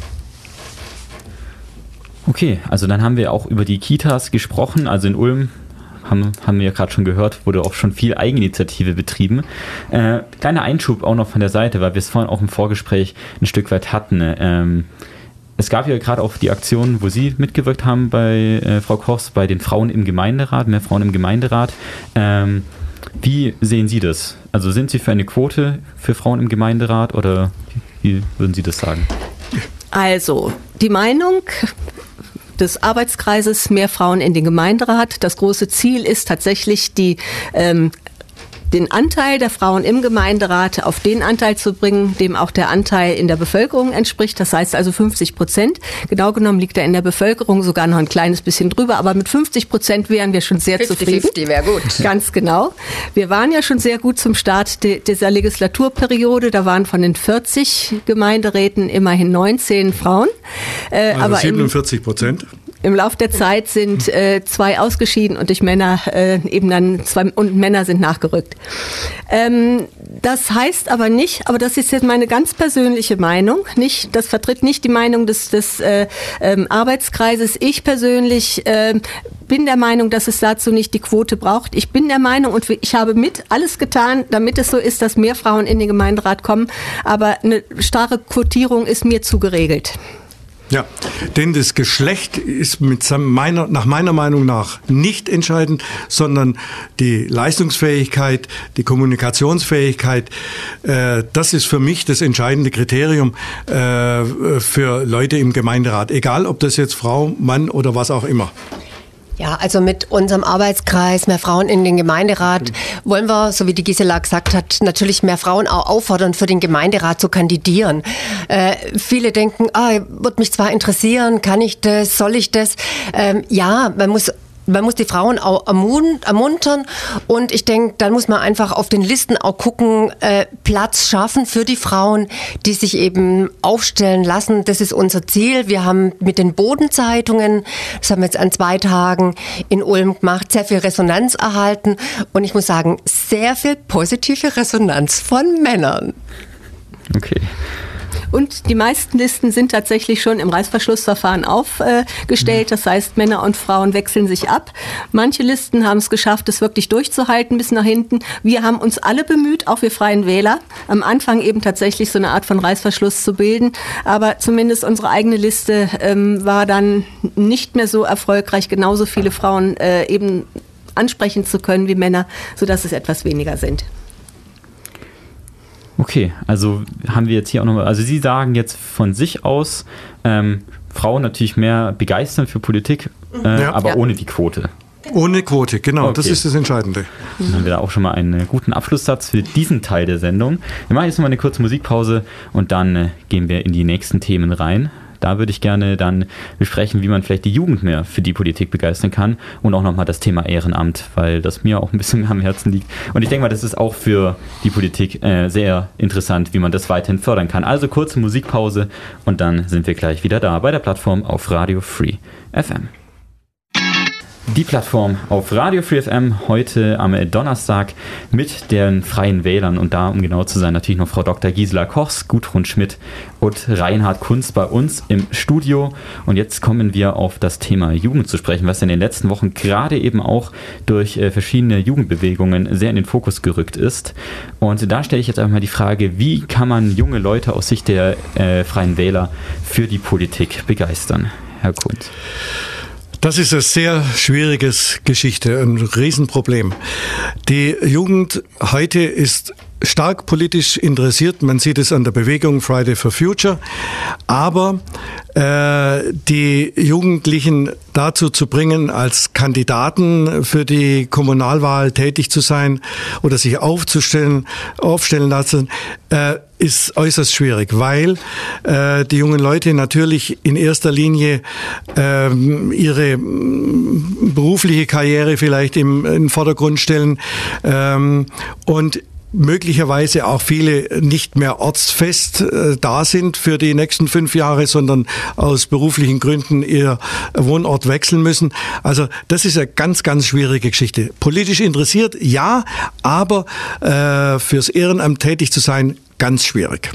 Okay, also dann haben wir auch über die Kitas gesprochen. Also in Ulm haben, haben wir ja gerade schon gehört, wurde auch schon viel Eigeninitiative betrieben. Äh, kleiner Einschub auch noch von der Seite, weil wir es vorhin auch im Vorgespräch ein Stück weit hatten. Ähm, Es gab ja gerade auch die Aktion, wo Sie mitgewirkt haben bei äh, Frau Kochs, bei den Frauen im Gemeinderat, mehr Frauen im Gemeinderat. Ähm, wie sehen Sie das? Also sind Sie für eine Quote für Frauen im Gemeinderat oder wie würden Sie das sagen? Also, die Meinung des Arbeitskreises mehr Frauen in den Gemeinderat. Das große Ziel ist tatsächlich die ähm, den Anteil der Frauen im Gemeinderat auf den Anteil zu bringen, dem auch der Anteil in der Bevölkerung entspricht. Das heißt also fünfzig Prozent. Genau genommen liegt er in der Bevölkerung sogar noch ein kleines bisschen drüber, aber mit fünfzig Prozent wären wir schon sehr fünfzig zufrieden. fünfzig wäre gut. Ganz genau. Wir waren ja schon sehr gut zum Start de- dieser Legislaturperiode. Da waren von den vierzig Gemeinderäten immerhin neunzehn Frauen. Äh, also aber siebenundvierzig Prozent. Im Lauf der Zeit sind äh, zwei ausgeschieden und durch Männer äh, eben dann zwei und Männer sind nachgerückt. Ähm, das heißt aber nicht, aber das ist jetzt meine ganz persönliche Meinung, nicht, das vertritt nicht die Meinung des, des äh, ähm, Arbeitskreises. Ich persönlich äh, bin der Meinung, dass es dazu nicht die Quote braucht. Ich bin der Meinung und ich habe mit alles getan, damit es so ist, dass mehr Frauen in den Gemeinderat kommen. Aber eine starre Quotierung ist mir zu geregelt. Ja, denn das Geschlecht ist mit meiner, nach meiner Meinung nach nicht entscheidend, sondern die Leistungsfähigkeit, die Kommunikationsfähigkeit, äh, das ist für mich das entscheidende Kriterium äh, für Leute im Gemeinderat, egal ob das jetzt Frau, Mann oder was auch immer. Ja, also mit unserem Arbeitskreis Mehr Frauen in den Gemeinderat wollen wir, so wie die Gisela gesagt hat, natürlich mehr Frauen auch auffordern, für den Gemeinderat zu kandidieren. Äh, viele denken, ah, wird mich zwar interessieren, kann ich das, soll ich das? Ähm, ja, man muss Man muss die Frauen auch ermuntern und ich denke, dann muss man einfach auf den Listen auch gucken, äh, Platz schaffen für die Frauen, die sich eben aufstellen lassen. Das ist unser Ziel. Wir haben mit den Bodenzeitungen, das haben wir jetzt an zwei Tagen in Ulm gemacht, sehr viel Resonanz erhalten und ich muss sagen, sehr viel positive Resonanz von Männern. Okay. Und die meisten Listen sind tatsächlich schon im Reißverschlussverfahren aufgestellt. Das heißt, Männer und Frauen wechseln sich ab. Manche Listen haben es geschafft, es wirklich durchzuhalten bis nach hinten. Wir haben uns alle bemüht, auch wir Freien Wähler, am Anfang eben tatsächlich so eine Art von Reißverschluss zu bilden. Aber zumindest unsere eigene Liste ähm, war dann nicht mehr so erfolgreich, genauso viele Frauen äh, eben ansprechen zu können wie Männer, sodass es etwas weniger sind. Okay, also haben wir jetzt hier auch nochmal, also Sie sagen jetzt von sich aus, ähm, Frauen natürlich mehr begeistern für Politik, äh, ja. aber ja. ohne die Quote. Ohne Quote, genau, Okay. das ist das Entscheidende. Dann haben wir da auch schon mal einen guten Abschlusssatz für diesen Teil der Sendung. Wir machen jetzt noch mal eine kurze Musikpause und dann äh, gehen wir in die nächsten Themen rein. Da würde ich gerne dann besprechen, wie man vielleicht die Jugend mehr für die Politik begeistern kann und auch nochmal das Thema Ehrenamt, weil das mir auch ein bisschen mehr am Herzen liegt. Und ich denke mal, das ist auch für die Politik äh, sehr interessant, wie man das weiterhin fördern kann. Also kurze Musikpause und dann sind wir gleich wieder da bei der Plattform auf Radio Free F M. Die Plattform auf Radio Free F M heute am Donnerstag mit den Freien Wählern und da, um genau zu sein, natürlich noch Frau Doktor Gisela Kochs, Gudrun Schmidt und Reinhard Kunz bei uns im Studio. Und jetzt kommen wir auf das Thema Jugend zu sprechen, was in den letzten Wochen gerade eben auch durch äh, verschiedene Jugendbewegungen sehr in den Fokus gerückt ist. Und da stelle ich jetzt einfach mal die Frage, wie kann man junge Leute aus Sicht der äh, Freien Wähler für die Politik begeistern? Herr Kunz. Das ist eine sehr schwierige Geschichte, ein Riesenproblem. Die Jugend heute ist stark politisch interessiert. Man sieht es an der Bewegung Friday for Future. Aber äh, die Jugendlichen dazu zu bringen, als Kandidaten für die Kommunalwahl tätig zu sein oder sich aufzustellen, aufstellen lassen, äh, ist äußerst schwierig, weil äh, die jungen Leute natürlich in erster Linie äh, ihre berufliche Karriere vielleicht im, im Vordergrund stellen ähm, und möglicherweise auch viele nicht mehr ortsfest äh, da sind für die nächsten fünf Jahre, sondern aus beruflichen Gründen ihr Wohnort wechseln müssen. Also das ist eine ganz, ganz schwierige Geschichte. Politisch interessiert, ja, aber äh, fürs Ehrenamt tätig zu sein, ganz schwierig.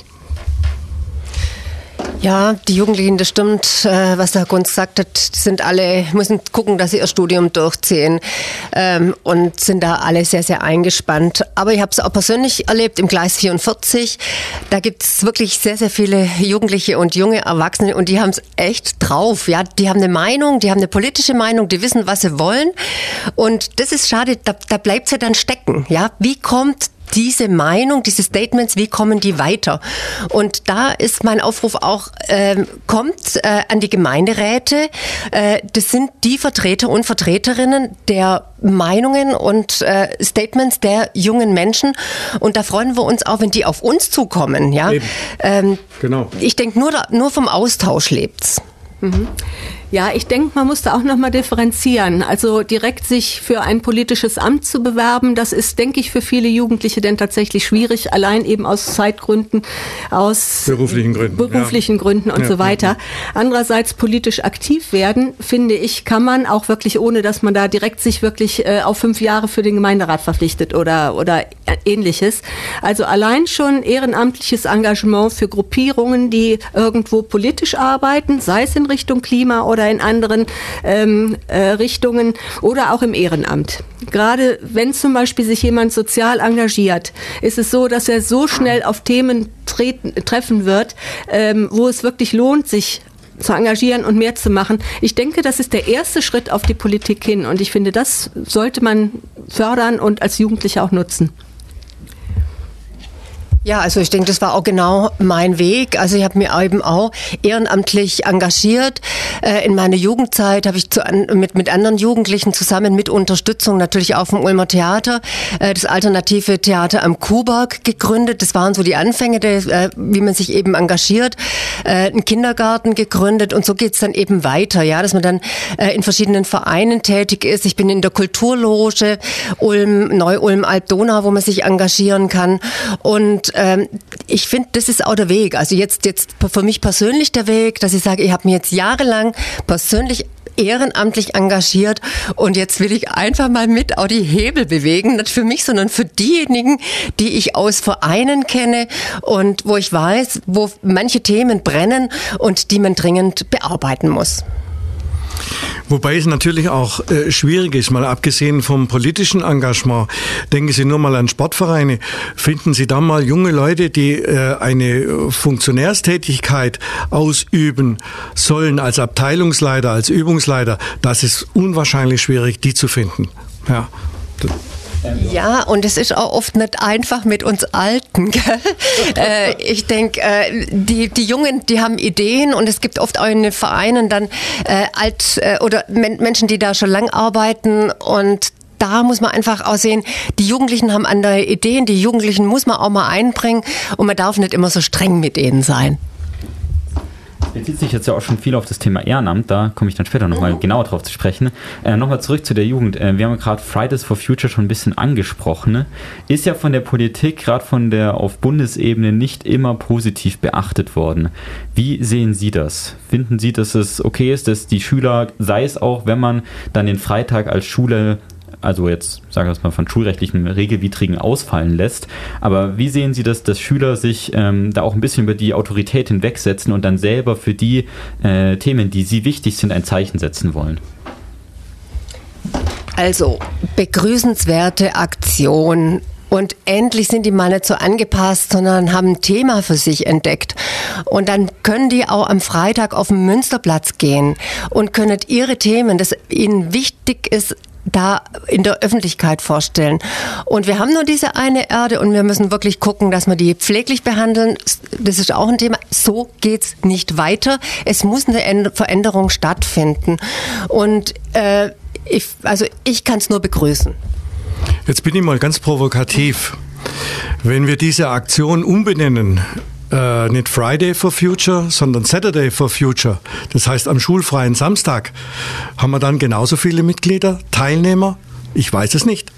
Ja, die Jugendlichen, das stimmt, äh, was der Herr Kunz sagt, das sind alle, müssen gucken, dass sie ihr Studium durchziehen ähm, und sind da alle sehr, sehr eingespannt. Aber ich habe es auch persönlich erlebt im Gleis vierundvierzig. Da gibt es wirklich sehr, sehr viele Jugendliche und junge Erwachsene und die haben es echt drauf. Ja, die haben eine Meinung, die haben eine politische Meinung, die wissen, was sie wollen. Und das ist schade, da, da bleibt sie dann stecken. Ja, wie kommt diese Meinung, diese Statements, wie kommen die weiter? Und da ist mein Aufruf auch, ähm, kommt äh, an die Gemeinderäte. Äh, das sind die Vertreter und Vertreterinnen der Meinungen und äh, Statements der jungen Menschen. Und da freuen wir uns auch, wenn die auf uns zukommen. Ja, ähm, genau. Ich denke, nur, da, nur vom Austausch lebt's. Mhm. Ja, ich denke, man muss da auch nochmal differenzieren. Also direkt sich für ein politisches Amt zu bewerben, das ist, denke ich, für viele Jugendliche denn tatsächlich schwierig, allein eben aus Zeitgründen, aus beruflichen Gründen, beruflichen ja. Gründen und ja, so weiter. Ja. Andererseits politisch aktiv werden, finde ich, kann man auch wirklich, ohne dass man da direkt sich wirklich äh, auf fünf Jahre für den Gemeinderat verpflichtet oder, oder ähnliches. Also allein schon ehrenamtliches Engagement für Gruppierungen, die irgendwo politisch arbeiten, sei es in Richtung Klima oder in anderen ähm, äh, Richtungen oder auch im Ehrenamt. Gerade wenn zum Beispiel sich jemand sozial engagiert, ist es so, dass er so schnell auf Themen treten, treffen wird, ähm, wo es wirklich lohnt, sich zu engagieren und mehr zu machen. Ich denke, das ist der erste Schritt auf die Politik hin und ich finde, das sollte man fördern und als Jugendlicher auch nutzen. Ja, also ich denke, das war auch genau mein Weg. Also ich habe mich eben auch ehrenamtlich engagiert. Äh, in meiner Jugendzeit habe ich zu, mit, mit anderen Jugendlichen zusammen mit Unterstützung natürlich auch vom Ulmer Theater äh, das alternative Theater am Kuhberg gegründet. Das waren so die Anfänge, der, äh, wie man sich eben engagiert. Äh, einen Kindergarten gegründet und so geht's dann eben weiter, ja, dass man dann äh, in verschiedenen Vereinen tätig ist. Ich bin in der Kulturloge Ulm, Neu-Ulm, Alb-Donau, wo man sich engagieren kann und ähm, ich finde, das ist auch der Weg. Also jetzt, jetzt für mich persönlich der Weg, dass ich sage, ich habe mich jetzt jahrelang persönlich ehrenamtlich engagiert und jetzt will ich einfach mal mit auch die Hebel bewegen, nicht für mich, sondern für diejenigen, die ich aus Vereinen kenne und wo ich weiß, wo manche Themen brennen und die man dringend bearbeiten muss. Wobei es natürlich auch äh, schwierig ist, mal abgesehen vom politischen Engagement. Denken Sie nur mal an Sportvereine. Finden Sie da mal junge Leute, die äh, eine Funktionärstätigkeit ausüben sollen als Abteilungsleiter, als Übungsleiter. Das ist unwahrscheinlich schwierig, die zu finden. Ja. Ja, und es ist auch oft nicht einfach mit uns Alten, gell? äh, ich denke, äh, die, die Jungen, die haben Ideen und es gibt oft auch in den Vereinen dann äh, alt äh, oder men- Menschen, die da schon lang arbeiten und da muss man einfach auch sehen, die Jugendlichen haben andere Ideen, die Jugendlichen muss man auch mal einbringen und man darf nicht immer so streng mit ihnen sein. bezieht sich jetzt ja auch schon viel auf das Thema Ehrenamt, da komme ich dann später nochmal genauer drauf zu sprechen. Äh, nochmal zurück zu der Jugend. Äh, wir haben gerade Fridays for Future schon ein bisschen angesprochen. Ne? Ist ja von der Politik, gerade von der auf Bundesebene, nicht immer positiv beachtet worden. Wie sehen Sie das? Finden Sie, dass es okay ist, dass die Schüler, sei es auch, wenn man dann den Freitag als Schule, also jetzt sagen wir es mal von schulrechtlichen Regelwidrigen ausfallen lässt. Aber wie sehen Sie das, dass Schüler sich ähm, da auch ein bisschen über die Autorität hinwegsetzen und dann selber für die äh, Themen, die sie wichtig sind, ein Zeichen setzen wollen? Also, begrüßenswerte Aktion. Und endlich sind die mal nicht so angepasst, sondern haben ein Thema für sich entdeckt. Und dann können die auch am Freitag auf den Münsterplatz gehen und können ihre Themen, das ihnen wichtig ist, da in der Öffentlichkeit vorstellen. Und wir haben nur diese eine Erde und wir müssen wirklich gucken, dass wir die pfleglich behandeln. Das ist auch ein Thema. So geht's nicht weiter. Es muss eine Veränderung stattfinden. Und äh, ich, also ich kann es nur begrüßen. Jetzt bin ich mal ganz provokativ. Wenn wir diese Aktion umbenennen, äh, nicht Friday for Future, sondern Saturday for Future, das heißt am schulfreien Samstag, haben wir dann genauso viele Mitglieder, Teilnehmer? Ich weiß es nicht.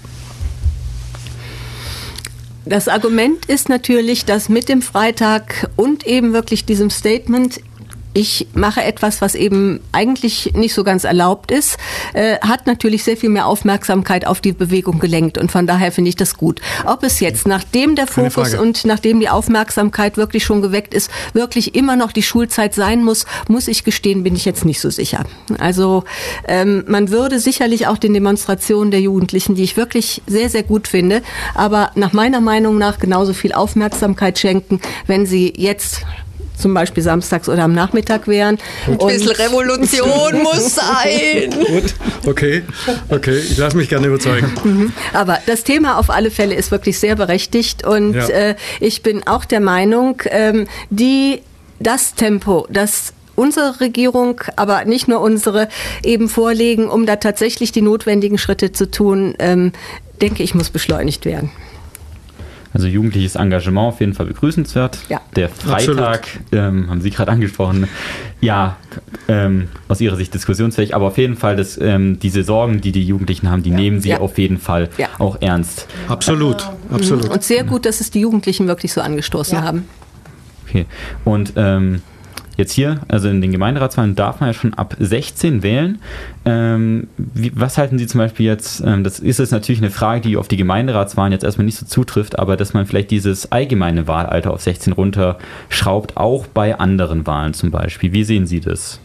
Das Argument ist natürlich, dass mit dem Freitag und eben wirklich diesem Statement, ich mache etwas, was eben eigentlich nicht so ganz erlaubt ist, äh, hat natürlich sehr viel mehr Aufmerksamkeit auf die Bewegung gelenkt und von daher finde ich das gut. Ob es jetzt, nachdem der Fokus und nachdem die Aufmerksamkeit wirklich schon geweckt ist, wirklich immer noch die Schulzeit sein muss, muss ich gestehen, bin ich jetzt nicht so sicher. Also ähm, man würde sicherlich auch den Demonstrationen der Jugendlichen, die ich wirklich sehr, sehr gut finde, aber nach meiner Meinung nach genauso viel Aufmerksamkeit schenken, wenn sie jetzt zum Beispiel samstags oder am Nachmittag wären. Ein bisschen Revolution muss sein. Gut, okay, okay, ich lasse mich gerne überzeugen. Mhm. Aber das Thema auf alle Fälle ist wirklich sehr berechtigt und ja. äh, ich bin auch der Meinung, ähm, die, das Tempo, das unsere Regierung, aber nicht nur unsere, eben vorlegen, um da tatsächlich die notwendigen Schritte zu tun, ähm, denke ich, muss beschleunigt werden. Also jugendliches Engagement auf jeden Fall begrüßenswert. Ja. Der Freitag, ähm, haben Sie gerade angesprochen, ja, ähm, aus Ihrer Sicht diskussionsfähig, aber auf jeden Fall, das, ähm, diese Sorgen, die die Jugendlichen haben, die ja. nehmen Sie ja. auf jeden Fall ja. auch ernst. Absolut, absolut. Und sehr gut, dass es die Jugendlichen wirklich so angestoßen ja. haben. Okay, und ähm, jetzt hier, also in den Gemeinderatswahlen darf man ja schon ab sechzehn wählen. Ähm, wie, was halten Sie zum Beispiel jetzt, ähm, das ist jetzt natürlich eine Frage, die auf die Gemeinderatswahlen jetzt erstmal nicht so zutrifft, aber dass man vielleicht dieses allgemeine Wahlalter auf sechzehn runterschraubt, auch bei anderen Wahlen zum Beispiel. Wie sehen Sie das?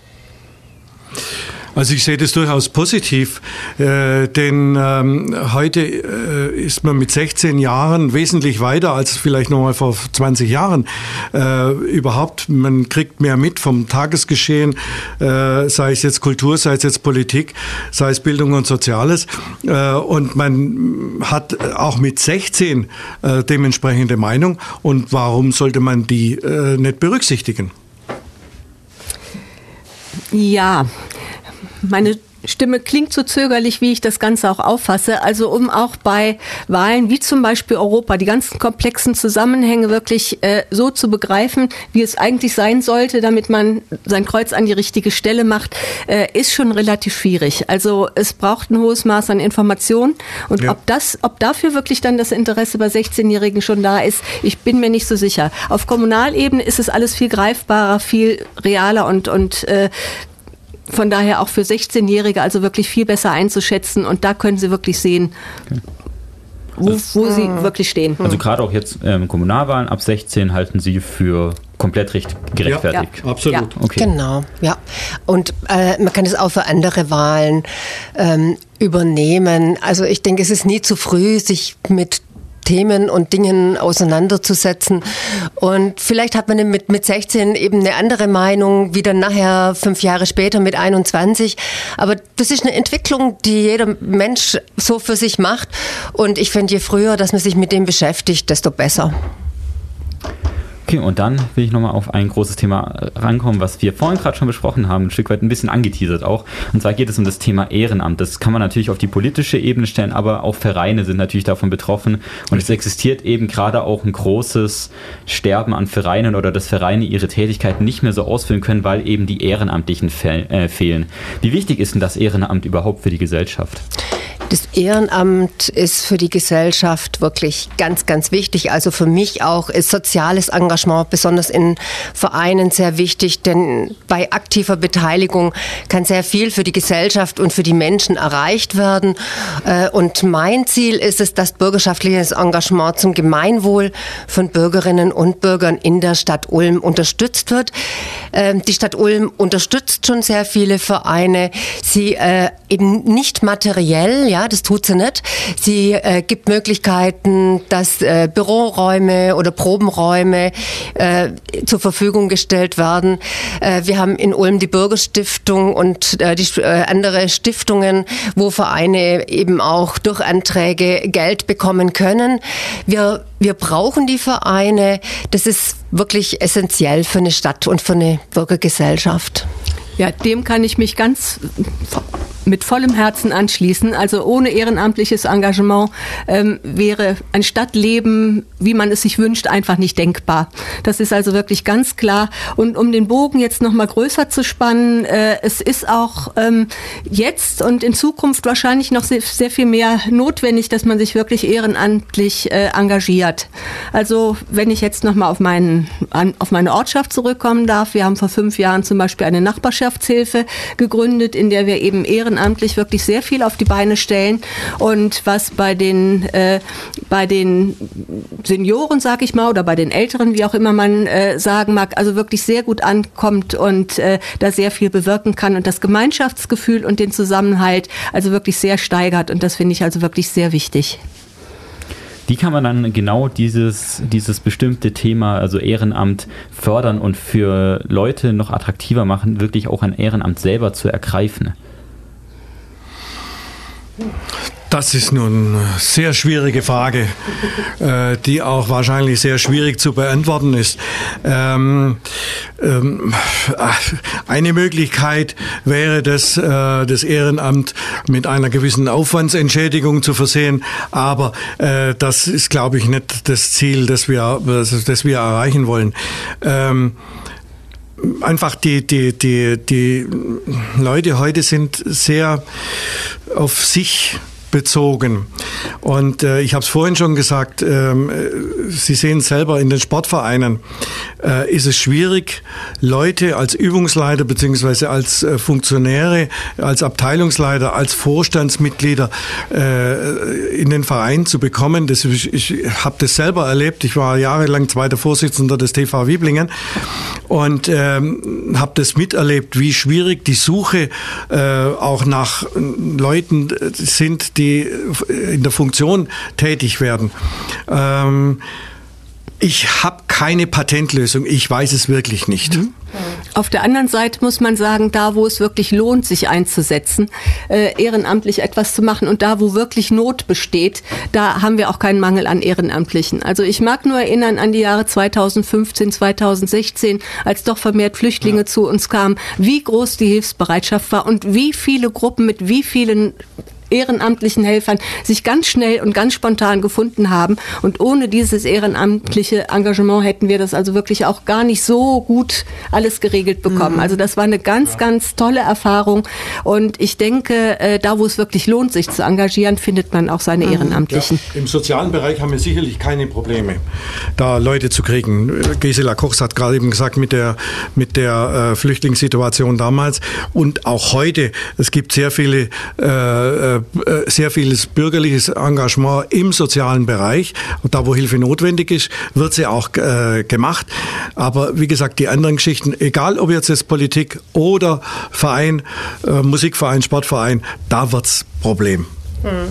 Also ich sehe das durchaus positiv, äh, denn ähm, heute äh, ist man mit sechzehn Jahren wesentlich weiter als vielleicht noch mal vor zwanzig Jahren. Äh, überhaupt, man kriegt mehr mit vom Tagesgeschehen, äh, sei es jetzt Kultur, sei es jetzt Politik, sei es Bildung und Soziales. Äh, und man hat auch mit sechzehn äh, dementsprechende Meinung. Und warum sollte man die äh, nicht berücksichtigen? Ja, meine Stimme klingt so zögerlich, wie ich das Ganze auch auffasse. Also um auch bei Wahlen wie zum Beispiel Europa die ganzen komplexen Zusammenhänge wirklich äh, so zu begreifen, wie es eigentlich sein sollte, damit man sein Kreuz an die richtige Stelle macht, äh, ist schon relativ schwierig. Also es braucht ein hohes Maß an Information und ja. ob das, ob dafür wirklich dann das Interesse bei sechzehnjährigen schon da ist, ich bin mir nicht so sicher. Auf Kommunalebene ist es alles viel greifbarer, viel realer und und äh, von daher auch für sechzehnjährige also wirklich viel besser einzuschätzen und da können sie wirklich sehen, okay. wo, wo sie mhm. wirklich stehen. Also gerade auch jetzt ähm, Kommunalwahlen ab sechzehn halten Sie für komplett recht gerechtfertigt. Ja, ja. Absolut. Ja. Okay. Genau, ja. Und äh, man kann es auch für andere Wahlen ähm, übernehmen. Also ich denke, es ist nie zu früh, sich mit Themen und Dingen auseinanderzusetzen. Und vielleicht hat man mit, mit sechzehn eben eine andere Meinung, wie dann nachher fünf Jahre später mit einundzwanzig. Aber das ist eine Entwicklung, die jeder Mensch so für sich macht. Und ich finde, je früher, dass man sich mit dem beschäftigt, desto besser. Okay, und dann will ich nochmal auf ein großes Thema rankommen, was wir vorhin gerade schon besprochen haben, ein Stück weit ein bisschen angeteasert auch. Und zwar geht es um das Thema Ehrenamt. Das kann man natürlich auf die politische Ebene stellen, aber auch Vereine sind natürlich davon betroffen. Und es existiert eben gerade auch ein großes Sterben an Vereinen oder dass Vereine ihre Tätigkeit nicht mehr so ausfüllen können, weil eben die Ehrenamtlichen fe- äh, fehlen. Wie wichtig ist denn das Ehrenamt überhaupt für die Gesellschaft? Das Ehrenamt ist für die Gesellschaft wirklich ganz, ganz wichtig. Also für mich auch ist soziales Engagement besonders in Vereinen sehr wichtig, denn bei aktiver Beteiligung kann sehr viel für die Gesellschaft und für die Menschen erreicht werden. Und mein Ziel ist es, dass bürgerschaftliches Engagement zum Gemeinwohl von Bürgerinnen und Bürgern in der Stadt Ulm unterstützt wird. Die Stadt Ulm unterstützt schon sehr viele Vereine. Sie eben nicht materiell, ja, das tut sie nicht. Sie äh, gibt Möglichkeiten, dass äh, Büroräume oder Probenräume äh, zur Verfügung gestellt werden. Äh, wir haben in Ulm die Bürgerstiftung und äh, die äh, andere Stiftungen, wo Vereine eben auch durch Anträge Geld bekommen können. Wir wir brauchen die Vereine. Das ist wirklich essentiell für eine Stadt und für eine Bürgergesellschaft. Ja, dem kann ich mich ganz mit vollem Herzen anschließen. Also ohne ehrenamtliches Engagement ähm, wäre ein Stadtleben, wie man es sich wünscht, einfach nicht denkbar. Das ist also wirklich ganz klar. Und um den Bogen jetzt noch mal größer zu spannen, äh, es ist auch ähm, jetzt und in Zukunft wahrscheinlich noch sehr, sehr viel mehr notwendig, dass man sich wirklich ehrenamtlich äh, engagiert. Also wenn ich jetzt noch mal auf, meinen, an, auf meine Ortschaft zurückkommen darf, wir haben vor fünf Jahren zum Beispiel eine Nachbarschaftshilfe gegründet, in der wir eben ehrenamtlich wirklich sehr viel auf die Beine stellen. Und was bei den, äh, bei den Senioren, sag ich mal, oder bei den Älteren, wie auch immer man äh, sagen mag, also wirklich sehr gut ankommt und äh, da sehr viel bewirken kann und das Gemeinschaftsgefühl und den Zusammenhalt also wirklich sehr steigert. Und das finde ich also wirklich sehr wichtig. Wie kann man dann genau dieses, dieses bestimmte Thema, also Ehrenamt, fördern und für Leute noch attraktiver machen, wirklich auch ein Ehrenamt selber zu ergreifen? Das ist nun eine sehr schwierige Frage, äh, die auch wahrscheinlich sehr schwierig zu beantworten ist. Ähm, ähm, eine Möglichkeit wäre, das, äh, das Ehrenamt mit einer gewissen Aufwandsentschädigung zu versehen, aber äh, das ist, glaube ich, nicht das Ziel, das wir, das, das wir erreichen wollen. Ähm, Einfach die, die, die, die Leute heute sind sehr auf sich bezogen. Und äh, ich habe es vorhin schon gesagt, ähm, Sie sehen selber in den Sportvereinen, äh, ist es schwierig, Leute als Übungsleiter beziehungsweise als äh, Funktionäre, als Abteilungsleiter, als Vorstandsmitglieder äh, in den Verein zu bekommen. Das, ich ich habe das selber erlebt. Ich war jahrelang zweiter Vorsitzender des T V Wiblingen und ähm, habe das miterlebt, wie schwierig die Suche äh, auch nach Leuten sind, die in der Funktion tätig werden. Ähm, ich habe keine Patentlösung. Ich weiß es wirklich nicht. Mhm. Auf der anderen Seite muss man sagen, da wo es wirklich lohnt, sich einzusetzen, äh, ehrenamtlich etwas zu machen und da wo wirklich Not besteht, da haben wir auch keinen Mangel an Ehrenamtlichen. Also ich mag nur erinnern an die Jahre zweitausendfünfzehn, zweitausendsechzehn, als doch vermehrt Flüchtlinge ja. zu uns kamen, wie groß die Hilfsbereitschaft war und wie viele Gruppen mit wie vielen ehrenamtlichen Helfern sich ganz schnell und ganz spontan gefunden haben. Und ohne dieses ehrenamtliche Engagement hätten wir das also wirklich auch gar nicht so gut alles geregelt bekommen. Mhm. Also das war eine ganz, ganz tolle Erfahrung. Und ich denke, da wo es wirklich lohnt, sich zu engagieren, findet man auch seine Ehrenamtlichen. Ja, im sozialen Bereich haben wir sicherlich keine Probleme, da Leute zu kriegen. Gisela Kochs hat gerade eben gesagt, mit der, mit der äh, Flüchtlingssituation damals und auch heute, es gibt sehr viele äh, sehr vieles bürgerliches Engagement im sozialen Bereich. Und da, wo Hilfe notwendig ist, wird sie auch äh, gemacht. Aber wie gesagt, die anderen Geschichten, egal ob jetzt das Politik oder Verein, äh, Musikverein, Sportverein, da wird's Problem.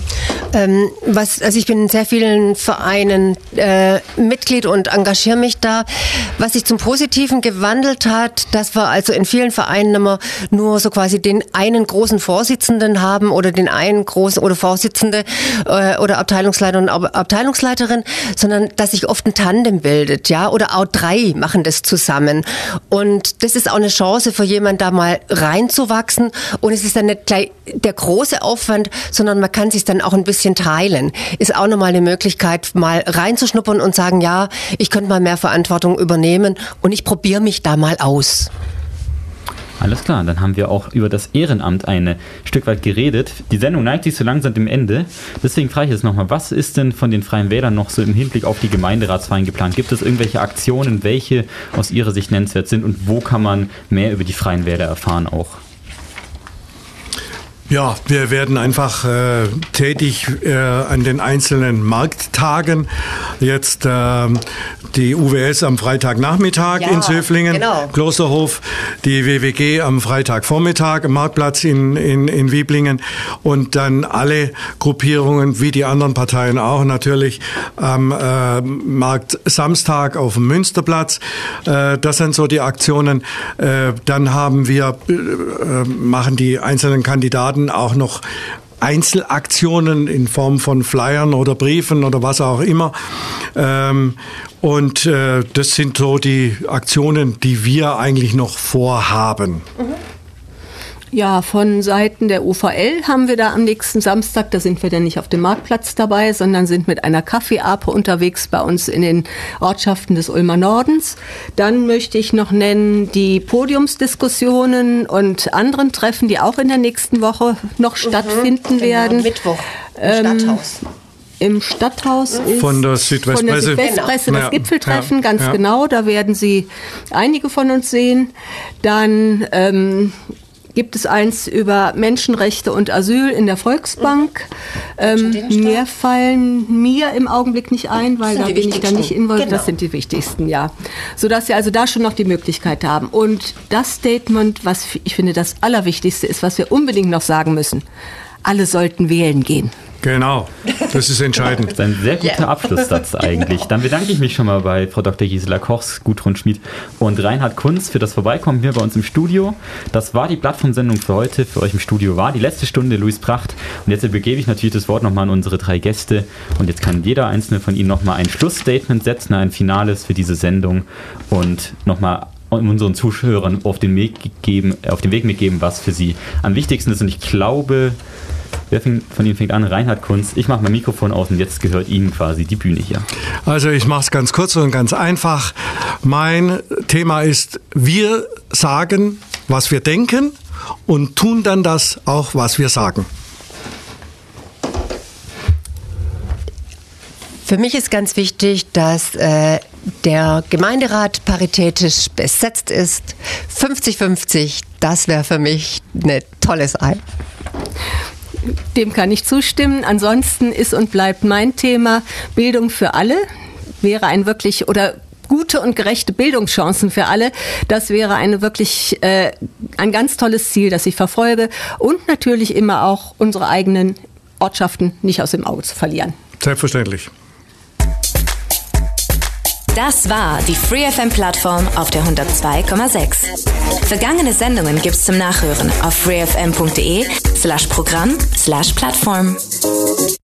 Ähm, was, also ich bin in sehr vielen Vereinen äh, Mitglied und engagiere mich da. Was sich zum Positiven gewandelt hat, dass wir also in vielen Vereinen immer nur so quasi den einen großen Vorsitzenden haben oder den einen großen oder Vorsitzende äh, oder Abteilungsleiter und Ab- Abteilungsleiterin, sondern dass sich oft ein Tandem bildet, ja, oder auch drei machen das zusammen. Und das ist auch eine Chance für jemanden, da mal reinzuwachsen. Und es ist dann nicht gleich der große Aufwand, sondern man kann sich dann auch ein bisschen teilen. Ist auch nochmal eine Möglichkeit, mal reinzuschnuppern und sagen, ja, ich könnte mal mehr Verantwortung übernehmen und ich probiere mich da mal aus. Alles klar, dann haben wir auch über das Ehrenamt ein Stück weit geredet. Die Sendung neigt sich so langsam dem Ende. Deswegen frage ich jetzt nochmal, was ist denn von den Freien Wählern noch so im Hinblick auf die Gemeinderatswahlen geplant? Gibt es irgendwelche Aktionen, welche aus Ihrer Sicht nennenswert sind und wo kann man mehr über die Freien Wähler erfahren auch? Ja, wir werden einfach äh, tätig äh, an den einzelnen Markttagen. Jetzt äh, die U W S am Freitagnachmittag ja, in Söflingen, genau. Klosterhof, die W W G am Freitagvormittag am Marktplatz in, in, in Wieblingen und dann alle Gruppierungen, wie die anderen Parteien auch natürlich, am äh, Markt Samstag auf dem Münsterplatz. Äh, das sind so die Aktionen. Äh, dann haben wir, äh, machen die einzelnen Kandidaten auch noch Einzelaktionen in Form von Flyern oder Briefen oder was auch immer. Ähm, und äh, das sind so die Aktionen, die wir eigentlich noch vorhaben. Mhm. Ja, von Seiten der U V L haben wir da am nächsten Samstag, da sind wir dann nicht auf dem Marktplatz dabei, sondern sind mit einer Kaffeeape unterwegs bei uns in den Ortschaften des Ulmer Nordens. Dann möchte ich noch nennen die Podiumsdiskussionen und anderen Treffen, die auch in der nächsten Woche noch mhm, stattfinden genau, werden. Mittwoch im ähm, Stadthaus. Im Stadthaus ist von der Südwestpresse, von der Südwestpresse genau. das ja, Gipfeltreffen, ja, ganz ja. genau. Da werden Sie einige von uns sehen. Dann ähm, gibt es eins über Menschenrechte und Asyl in der Volksbank. Ähm, mehr fallen mir im Augenblick nicht ein, weil da bin ich da nicht involviert. Genau. Das sind die wichtigsten, ja. Sodass Sie also da schon noch die Möglichkeit haben. Und das Statement, was ich finde das Allerwichtigste ist, was wir unbedingt noch sagen müssen, alle sollten wählen gehen. Genau, das ist entscheidend. Das ist ein sehr guter Abschlusssatz eigentlich. Dann bedanke ich mich schon mal bei Frau Doktor Gisela Kochs, Gudrun Schmid und Reinhard Kunz für das Vorbeikommen hier bei uns im Studio. Das war die Plattformsendung für heute. Für euch im Studio war die letzte Stunde Luis Pracht. Und jetzt übergebe ich natürlich das Wort nochmal an unsere drei Gäste. Und jetzt kann jeder einzelne von Ihnen nochmal ein Schlussstatement setzen, ein Finales für diese Sendung und nochmal unseren Zuschauern auf den Weg geben, auf den Weg mitgeben, was für sie am wichtigsten ist. Und ich glaube, wer von Ihnen fängt an? Reinhard Kunz. Ich mache mein Mikrofon aus und jetzt gehört Ihnen quasi die Bühne hier. Also ich mache es ganz kurz und ganz einfach. Mein Thema ist, wir sagen, was wir denken und tun dann das auch, was wir sagen. Für mich ist ganz wichtig, dass äh, der Gemeinderat paritätisch besetzt ist. fünfzig fünfzig, das wäre für mich eine tolle Sache. Dem kann ich zustimmen. Ansonsten ist und bleibt mein Thema Bildung für alle. Wäre ein wirklich, oder gute und gerechte Bildungschancen für alle. Das wäre eine wirklich äh, ein ganz tolles Ziel, das ich verfolge. Und natürlich immer auch unsere eigenen Ortschaften nicht aus dem Auge zu verlieren. Selbstverständlich. Das war die Free F M-Plattform auf der hundertzwei Komma sechs. Vergangene Sendungen gibt's zum Nachhören auf freefm punkt de slash Programm slash Plattform.